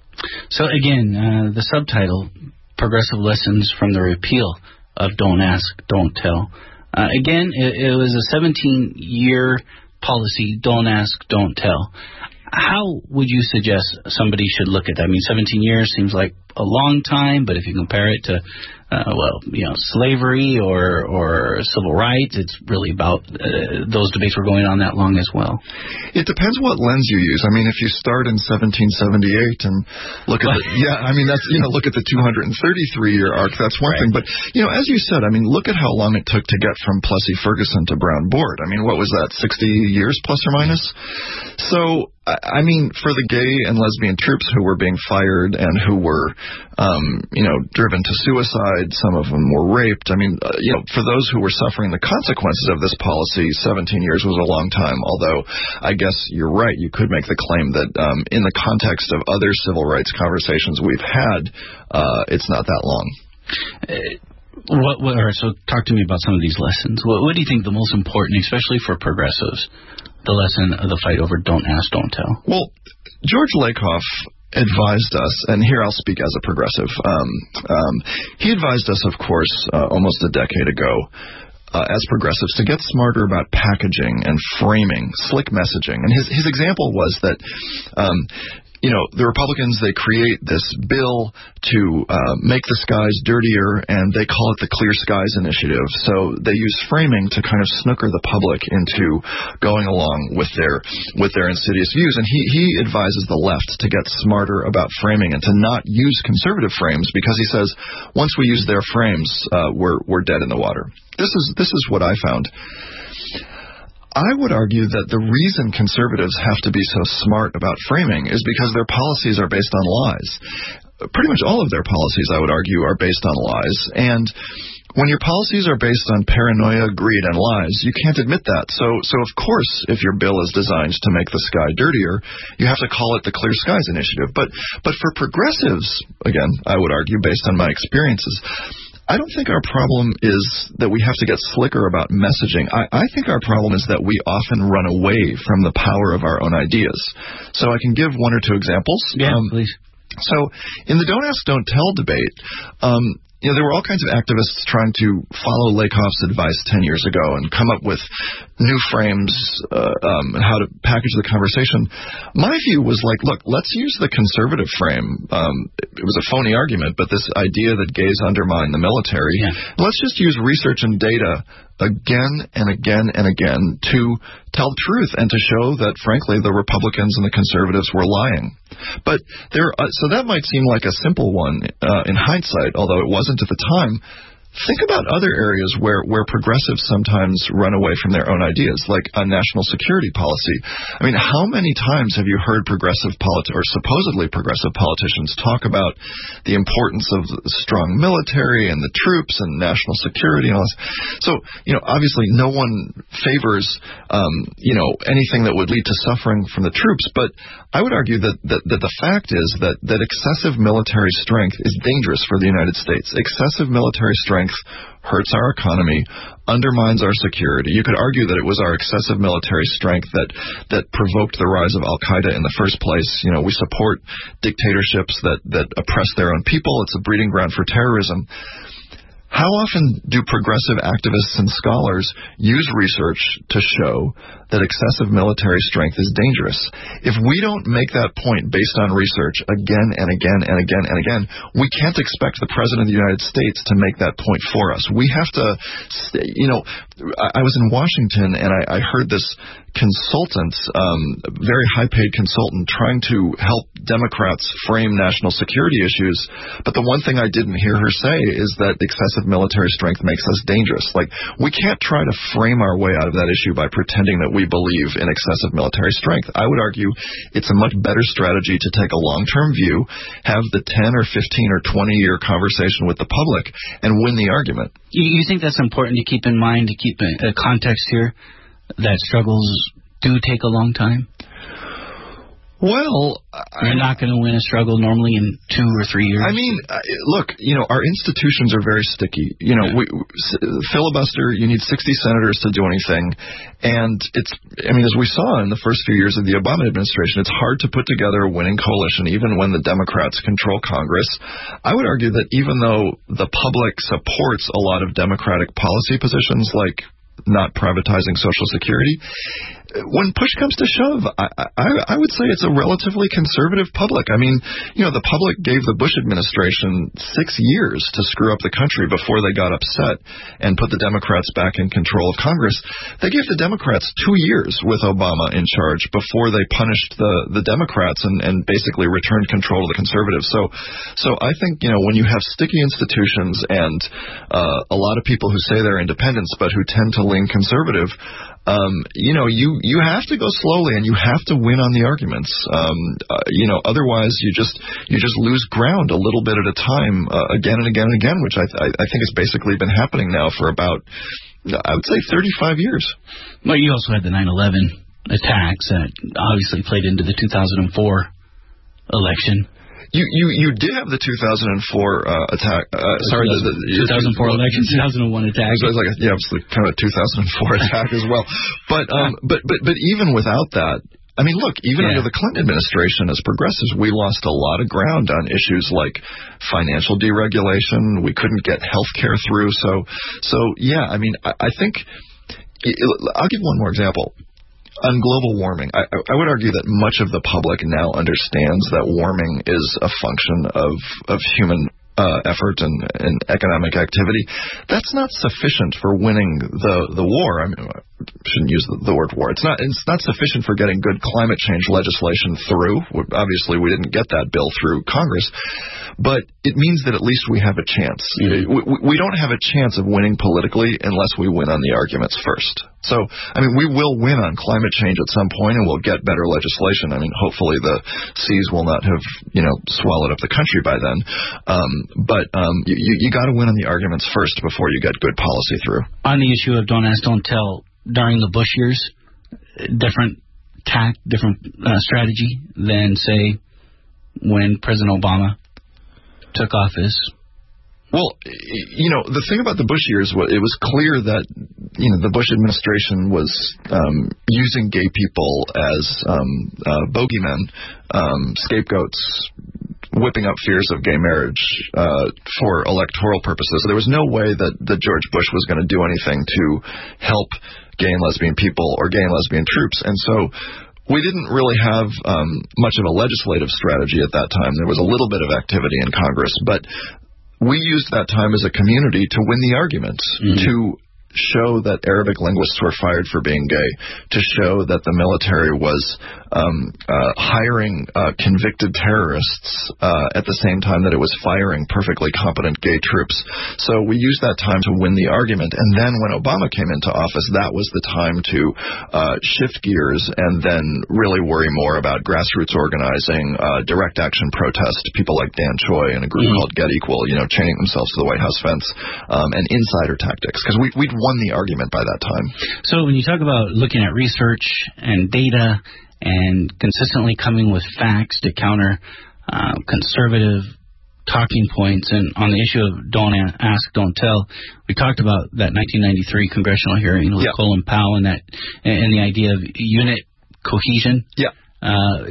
So again, uh, the subtitle: Progressive Lessons from the Repeal of Don't Ask, Don't Tell. Uh, again, it, it was a seventeen-year policy, Don't Ask, Don't Tell. How would you suggest somebody should look at that? I mean, seventeen years seems like a long time, but if you compare it to, uh, well, you know, slavery or, or civil rights, it's really about uh, those debates were going on that long as well. It depends what lens you use. I mean, if you start in seventeen seventy-eight and look at the, yeah, I mean, that's, you know, look at the two hundred thirty-three year arc, that's one right. thing. But, you know, as you said, I mean, look at how long it took to get from Plessy Ferguson to Brown Board. I mean, what was that, sixty years plus or minus? So, I mean, for the gay and lesbian troops who were being fired and who were, um, you know, driven to suicide, some of them were raped. I mean, uh, you know, for those who were suffering the consequences of this policy, seventeen years was a long time. Although, I guess you're right. You could make the claim that um, in the context of other civil rights conversations we've had, uh, it's not that long. Uh, what, what, all right, so talk to me about some of these lessons. What, what do you think the most important, especially for progressives, the lesson of the fight over Don't Ask, Don't Tell? Well, George Lakoff advised us, and here I'll speak as a progressive, um, um, he advised us, of course, uh, almost a decade ago, uh, as progressives, to get smarter about packaging and framing, slick messaging. And his, his example was that um, you know, the Republicans, they create this bill to uh, make the skies dirtier, and they call it the Clear Skies Initiative. So they use framing to kind of snooker the public into going along with their with their insidious views. And he, he advises the left to get smarter about framing and to not use conservative frames, because he says once we use their frames, uh, we're we're dead in the water. This is this is what I found. I would argue that the reason conservatives have to be so smart about framing is because their policies are based on lies. Pretty much all of their policies, I would argue, are based on lies. And when your policies are based on paranoia, greed, and lies, you can't admit that. So, so of course, if your bill is designed to make the sky dirtier, you have to call it the Clear Skies Initiative. But, but for progressives, again, I would argue, based on my experiences, I don't think our problem is that we have to get slicker about messaging. I, I think our problem is that we often run away from the power of our own ideas. So I can give one or two examples. Yeah, um, please. So in the Don't Ask, Don't Tell debate, um, you know, there were all kinds of activists trying to follow Lakoff's advice ten years ago and come up with new frames, uh, um, how to package the conversation. My view was like, look, let's use the conservative frame. Um, it was a phony argument, but this idea that gays undermine the military. Yeah. Let's just use research and data again and again and again to tell the truth and to show that, frankly, the Republicans and the conservatives were lying. But there, uh, so that might seem like a simple one uh, in hindsight, although it wasn't at the time. Think about other areas where, where progressives sometimes run away from their own ideas, like a national security policy. I mean, how many times have you heard progressive politi- or supposedly progressive politicians talk about the importance of the strong military and the troops and national security and all this? So, you know, obviously no one favors, um, you know, anything that would lead to suffering from the troops, but I would argue that, that, that the fact is that, that excessive military strength is dangerous for the United States. Excessive military strength hurts our economy, undermines our security. You could argue that it was our excessive military strength that that provoked the rise of Al-Qaeda in the first place. You know, we support dictatorships that, that oppress their own people. It's a breeding ground for terrorism. How often do progressive activists and scholars use research to show that excessive military strength is dangerous? If we don't make that point based on research again and again and again and again, we can't expect the President of the United States to make that point for us. We have to, you know, I was in Washington and I, I heard this consultant, um, very high-paid consultant, trying to help Democrats frame national security issues. But the one thing I didn't hear her say is that excessive military strength makes us dangerous. Like, we can't try to frame our way out of that issue by pretending that we believe in excessive military strength. I would argue it's a much better strategy to take a long-term view, have the ten or fifteen or twenty-year conversation with the public, and win the argument. You, you think that's important to keep in mind, to keep a, a context here, that struggles do take a long time? Well, you're not going to win a struggle normally in two or three years. I mean, look, you know, our institutions are very sticky. You know, yeah. we, filibuster, you need sixty senators to do anything. And it's, I mean, as we saw in the first few years of the Obama administration, it's hard to put together a winning coalition, even when the Democrats control Congress. I would argue that even though the public supports a lot of Democratic policy positions, like not privatizing Social Security, when push comes to shove, I, I, I would say it's a relatively conservative public. I mean, you know, the public gave the Bush administration six years to screw up the country before they got upset and put the Democrats back in control of Congress. They gave the Democrats two years with Obama in charge before they punished the, the Democrats and, and basically returned control to the conservatives. So, so I think, you know, when you have sticky institutions and uh, a lot of people who say they're independents but who tend to lean conservative, Um, you know, you, you have to go slowly and you have to win on the arguments. Um, uh, you know, otherwise you just you just lose ground a little bit at a time, uh, again and again and again, which I, I, I think has basically been happening now for about, I would say, thirty-five years. Well, you also had the nine eleven attacks that obviously played into the two thousand four election. You, you you did have the two thousand four uh, attack. Uh, sorry, the, the, the two thousand four election, two thousand one attack. So it's like a, yeah, it's like kind of a two thousand four attack as well. But um, but but but even without that, I mean, look, even yeah. under the Clinton administration, as progressives, we lost a lot of ground on issues like financial deregulation. We couldn't get health care through. So so yeah, I mean, I, I think it, I'll give one more example. On global warming, I, I would argue that much of the public now understands that warming is a function of, of human uh, effort and, and economic activity. That's not sufficient for winning the, the war. I mean, I shouldn't use the, the word war. It's not, it's not sufficient for getting good climate change legislation through. Obviously, we didn't get that bill through Congress. But it means that at least we have a chance. Mm-hmm. We, we don't have a chance of winning politically unless we win on the arguments first. So, I mean, we will win on climate change at some point, and we'll get better legislation. I mean, hopefully the seas will not have, you know, swallowed up the country by then. Um, but um, you, you got to win on the arguments first before you get good policy through. On the issue of don't ask, don't tell, during the Bush years, different tact, different uh, strategy than, say, when President Obama took office. Well, you know, the thing about the Bush years, it was clear that, you know, the Bush administration was um, using gay people as um, uh, bogeymen, um, scapegoats, whipping up fears of gay marriage uh, for electoral purposes. There was no way that, that George Bush was going to do anything to help gay and lesbian people or gay and lesbian troops. And so we didn't really have um, much of a legislative strategy at that time. There was a little bit of activity in Congress, but we used that time as a community to win the arguments, mm-hmm. to show that Arabic linguists were fired for being gay, to show that the military was um, uh, hiring uh, convicted terrorists uh, at the same time that it was firing perfectly competent gay troops. So we used that time to win the argument. And then when Obama came into office, that was the time to uh, shift gears and then really worry more about grassroots organizing, uh, direct action protest, people like Dan Choi and a group mm-hmm. called Get Equal, you know, chaining themselves to the White House fence, um, and insider tactics. Because we, we'd won the argument by that time. So when you talk about looking at research and data and consistently coming with facts to counter uh, conservative talking points, and on the issue of don't ask, don't tell, we talked about that nineteen ninety-three congressional hearing with yeah. Colin Powell and that and the idea of unit cohesion. Yeah. Uh,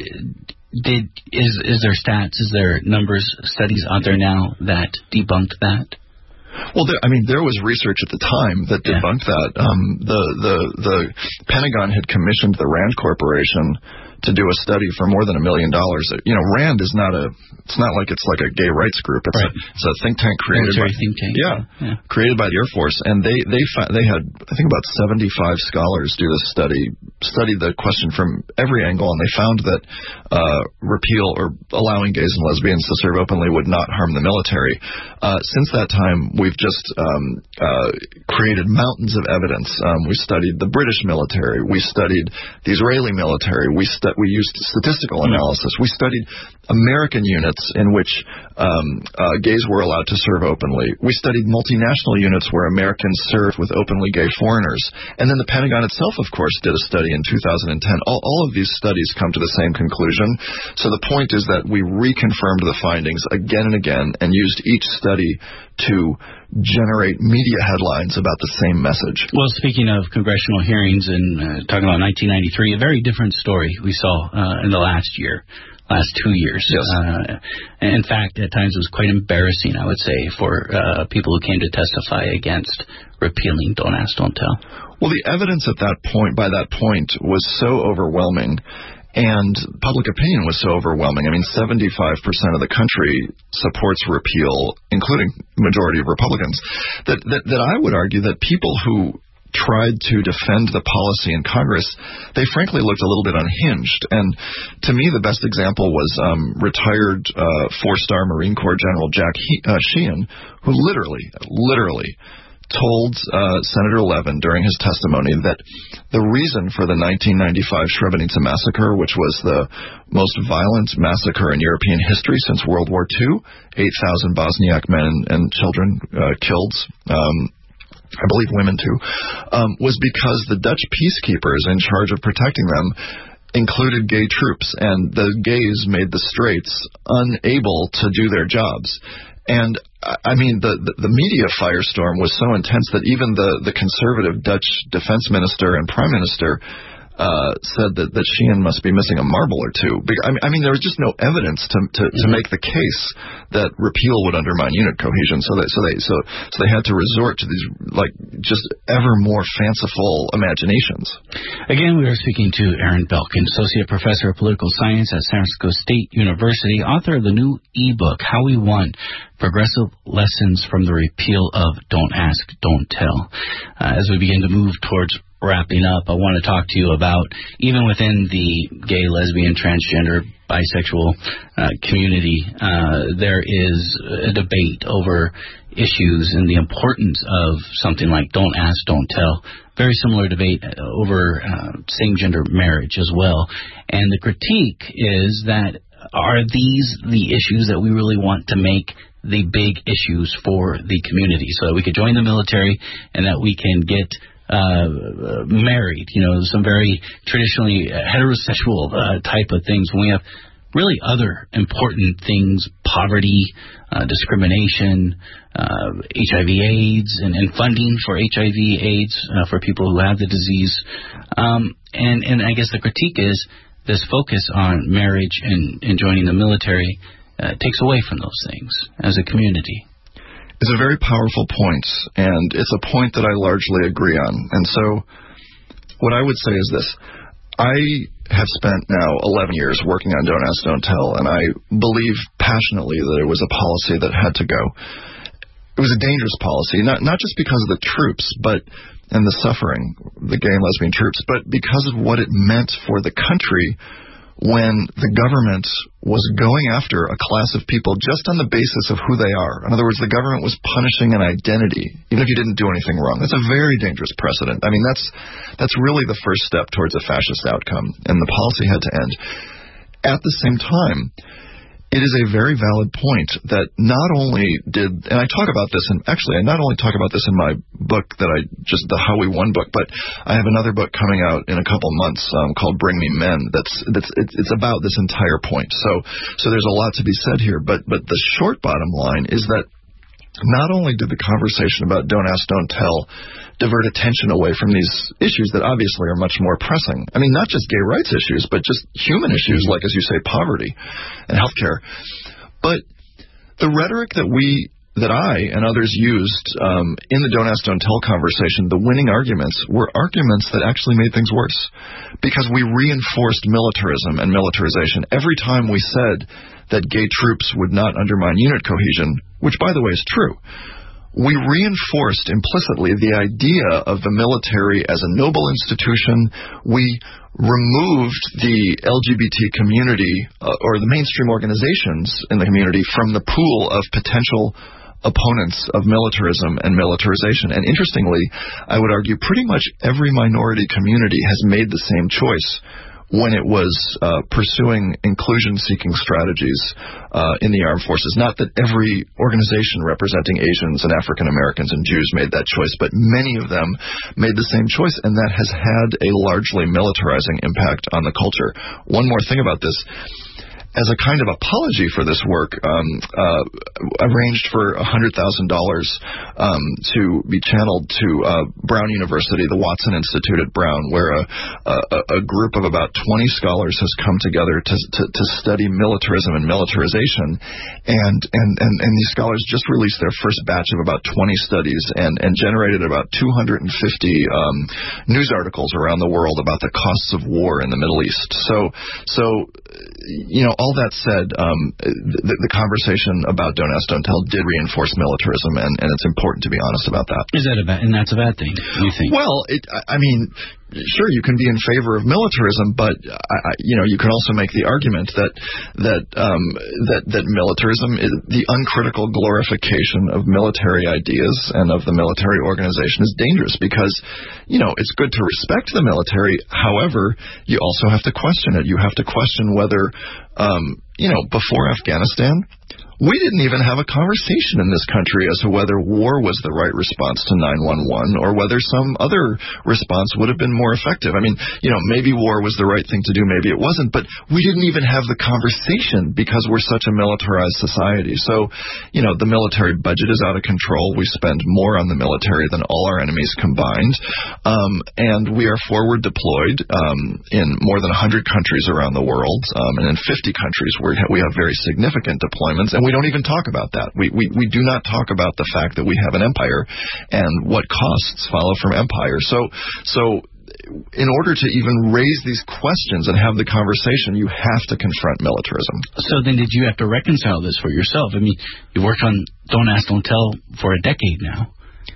did is is there stats? Is there numbers, studies out there now that debunked that? Well, there, I mean, there was research at the time that debunked yeah. that. Um, the, the, the Pentagon had commissioned the Rand Corporation to do a study for more than a million dollars. You know, Rand is not a, it's not like it's like a gay rights group. It's, right. a, it's a think tank created by, think tank. Yeah, yeah, created by the Air Force. And they, they, they had, I think about seventy-five scholars do this study, studied the question from every angle, and they found that, uh, repeal or allowing gays and lesbians to serve openly would not harm the military. Uh, since that time, we've just, um, uh, created mountains of evidence. Um, we studied the British military. We studied the Israeli military. We studied We used statistical analysis. We studied American units in which um, uh, gays were allowed to serve openly. We studied multinational units where Americans served with openly gay foreigners. And then the Pentagon itself, of course, did a study in two thousand ten. All, all of these studies come to the same conclusion. So the point is that we reconfirmed the findings again and again and used each study to generate media headlines about the same message. Well, speaking of congressional hearings and uh, talking about nineteen ninety-three, a very different story we saw uh, in the last year, last two years. Yes. Uh, in fact, at times it was quite embarrassing, I would say, for uh, people who came to testify against repealing Don't Ask, Don't Tell. Well, the evidence at that point, by that point, was so overwhelming. And public opinion was so overwhelming. I mean, seventy-five percent of the country supports repeal, including majority of Republicans, that, that, that I would argue that people who tried to defend the policy in Congress, they frankly looked a little bit unhinged. And to me, the best example was um, retired uh, four-star Marine Corps General Jack he- uh, Sheehan, who literally, literally told uh, Senator Levin during his testimony that the reason for the nineteen ninety-five Srebrenica massacre, which was the most violent massacre in European history since World War Two, eight thousand Bosniak men and children uh, killed, um, I believe women too, um, was because the Dutch peacekeepers in charge of protecting them included gay troops, and the gays made the Straits unable to do their jobs. And I mean, the, the the media firestorm was so intense that even the the conservative Dutch defense minister and prime minister uh, said that, that Sheehan must be missing a marble or two. I mean, I mean there was just no evidence to to, to make the case that repeal would undermine unit cohesion. So they so they so so they had to resort to these like just ever more fanciful imaginations. Again, we are speaking to Aaron Belkin, Associate Professor of Political Science at San Francisco State University, author of the new e-book, How We Won: Progressive Lessons from the Repeal of Don't Ask, Don't Tell. Uh, as we begin to move towards wrapping up, I want to talk to you about, even within the gay, lesbian, transgender, bisexual uh, community, uh, there is a debate over issues and the importance of something like Don't Ask, Don't Tell. Very similar debate over uh, same-gender marriage as well. And the critique is that, are these the issues that we really want to make the big issues for the community, so that we could join the military and that we can get uh, married, you know, some very traditionally heterosexual uh, type of things, when we have really other important things, poverty, uh, discrimination, uh, H I V AIDS, and, and funding for H I V AIDS uh, for people who have the disease. Um, and, and I guess the critique is this focus on marriage and, and joining the military uh, takes away from those things as a community. It's a very powerful point, and it's a point that I largely agree on. And so what I would say is this. I have spent now eleven years working on Don't Ask, Don't Tell, and I believe passionately that it was a policy that had to go. It was a dangerous policy, not not just because of the troops but and the suffering, the gay and lesbian troops, but because of what it meant for the country when the government was going after a class of people just on the basis of who they are. In other words, the government was punishing an identity, even if you didn't do anything wrong. That's a very dangerous precedent. I mean, that's that's really the first step towards a fascist outcome, and the policy had to end. At the same time, it is a very valid point that not only did, and I talk about this, and actually I not only talk about this in my book that I just, the How We Won book, but I have another book coming out in a couple months um, called Bring Me Men. That's that's it's, it's about this entire point. So so there's a lot to be said here, but but the short bottom line is that not only did the conversation about Don't Ask, Don't Tell divert attention away from these issues that obviously are much more pressing. I mean, not just gay rights issues, but just human issues like, as you say, poverty and healthcare. But the rhetoric that we, that I and others used um, in the Don't Ask, Don't Tell conversation, the winning arguments were arguments that actually made things worse because we reinforced militarism and militarization. Every time we said that gay troops would not undermine unit cohesion, which, by the way, is true, we reinforced implicitly the idea of the military as a noble institution. We removed the L G B T community uh, or the mainstream organizations in the community from the pool of potential opponents of militarism and militarization. And interestingly, I would argue pretty much every minority community has made the same choice when it was uh, pursuing inclusion-seeking strategies uh, in the armed forces. Not that every organization representing Asians and African Americans and Jews made that choice, but many of them made the same choice, and that has had a largely militarizing impact on the culture. One more thing about this. As a kind of apology for this work, um, uh, arranged for one hundred thousand dollars um, to be channeled to uh, Brown University, the Watson Institute at Brown, where a, a, a group of about twenty scholars has come together to, to, to study militarism and militarization. And, and, and, and these scholars just released their first batch of about twenty studies and, and generated about two hundred fifty um, news articles around the world about the costs of war in the Middle East. So, so you know, all that said, um, the, the conversation about Don't Ask, Don't Tell did reinforce militarism, and, and it's important to be honest about that. Is that a bad, and that's a bad thing, you think? Well, it, I mean, sure, you can be in favor of militarism, but I, you know, you can also make the argument that that um, that that militarism is the uncritical glorification of military ideas and of the military organization is dangerous because, you know, it's good to respect the military. However, you also have to question it. You have to question whether, um, you know, before Afghanistan, we didn't even have a conversation in this country as to whether war was the right response to nine one one or whether some other response would have been more effective. I mean, you know, maybe war was the right thing to do, maybe it wasn't, but we didn't even have the conversation because we're such a militarized society. So, you know, the military budget is out of control. We spend more on the military than all our enemies combined. Um, and we are forward deployed um, in more than one hundred countries around the world. Um, and in fifty countries where we have very significant deployments. And we don't even talk about that. We, we we do not talk about the fact that we have an empire and what costs follow from empire. So so in order to even raise these questions and have the conversation, you have to confront militarism. So then did you have to reconcile this for yourself? I mean, you worked on Don't Ask, Don't Tell for a decade now.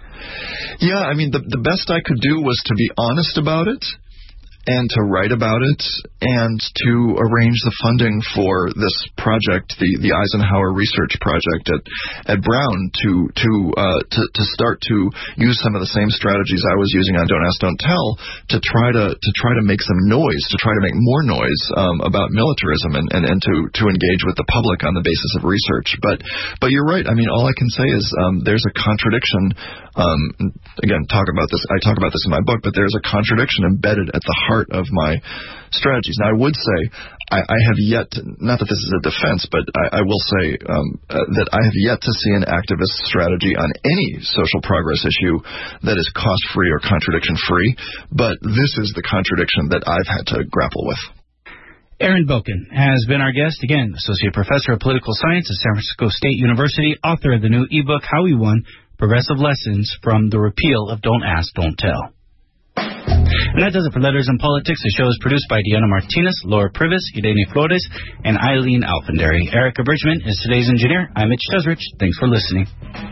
Yeah, I mean, the, the best I could do was to be honest about it and to write about it, and to arrange the funding for this project, the, the Eisenhower Research Project at, at Brown, to to, uh, to to start to use some of the same strategies I was using on Don't Ask, Don't Tell to try to to try to make some noise, to try to make more noise um, about militarism, and, and, and to, to engage with the public on the basis of research. But but you're right. I mean, all I can say is um, there's a contradiction. Um, again, talk about this. I talk about this in my book, but there's a contradiction embedded at the heart of my strategies. Now, I would say I, I have yet, to, not that this is a defense, but I, I will say um, uh, that I have yet to see an activist strategy on any social progress issue that is cost-free or contradiction-free, but this is the contradiction that I've had to grapple with. Aaron Belkin has been our guest, again, Associate Professor of Political Science at San Francisco State University, author of the new ebook, How We Won, Progressive Lessons from the Repeal of Don't Ask, Don't Tell. And that does it for Letters in Politics. The show is produced by Diana Martinez, Laura Privis, Irene Flores, and Eileen Alfandary. Erica Bridgman is today's engineer. I'm Mitch Chesrich. Thanks for listening.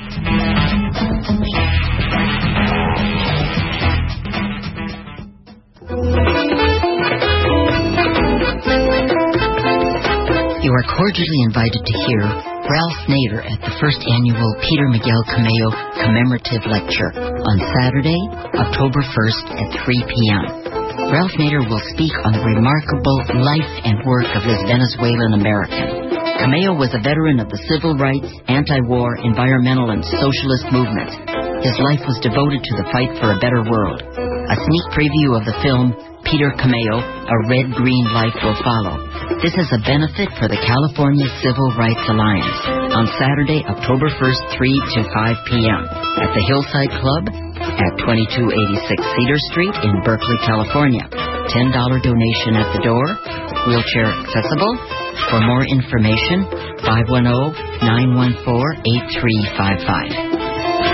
You are cordially invited to hear Ralph Nader at the first annual Peter Miguel Cameo Commemorative Lecture on Saturday, October first at three p.m. Ralph Nader will speak on the remarkable life and work of this Venezuelan American. Cameo was a veteran of the civil rights, anti-war, environmental, and socialist movements. His life was devoted to the fight for a better world. A sneak preview of the film Peter Cameo, A Red-Green Life will follow. This is a benefit for the California Civil Rights Alliance on Saturday, October first, three to five p.m. at the Hillside Club at twenty-two eighty-six Cedar Street in Berkeley, California. ten dollars donation at the door, wheelchair accessible. For more information, five one zero, nine one four, eight three five five.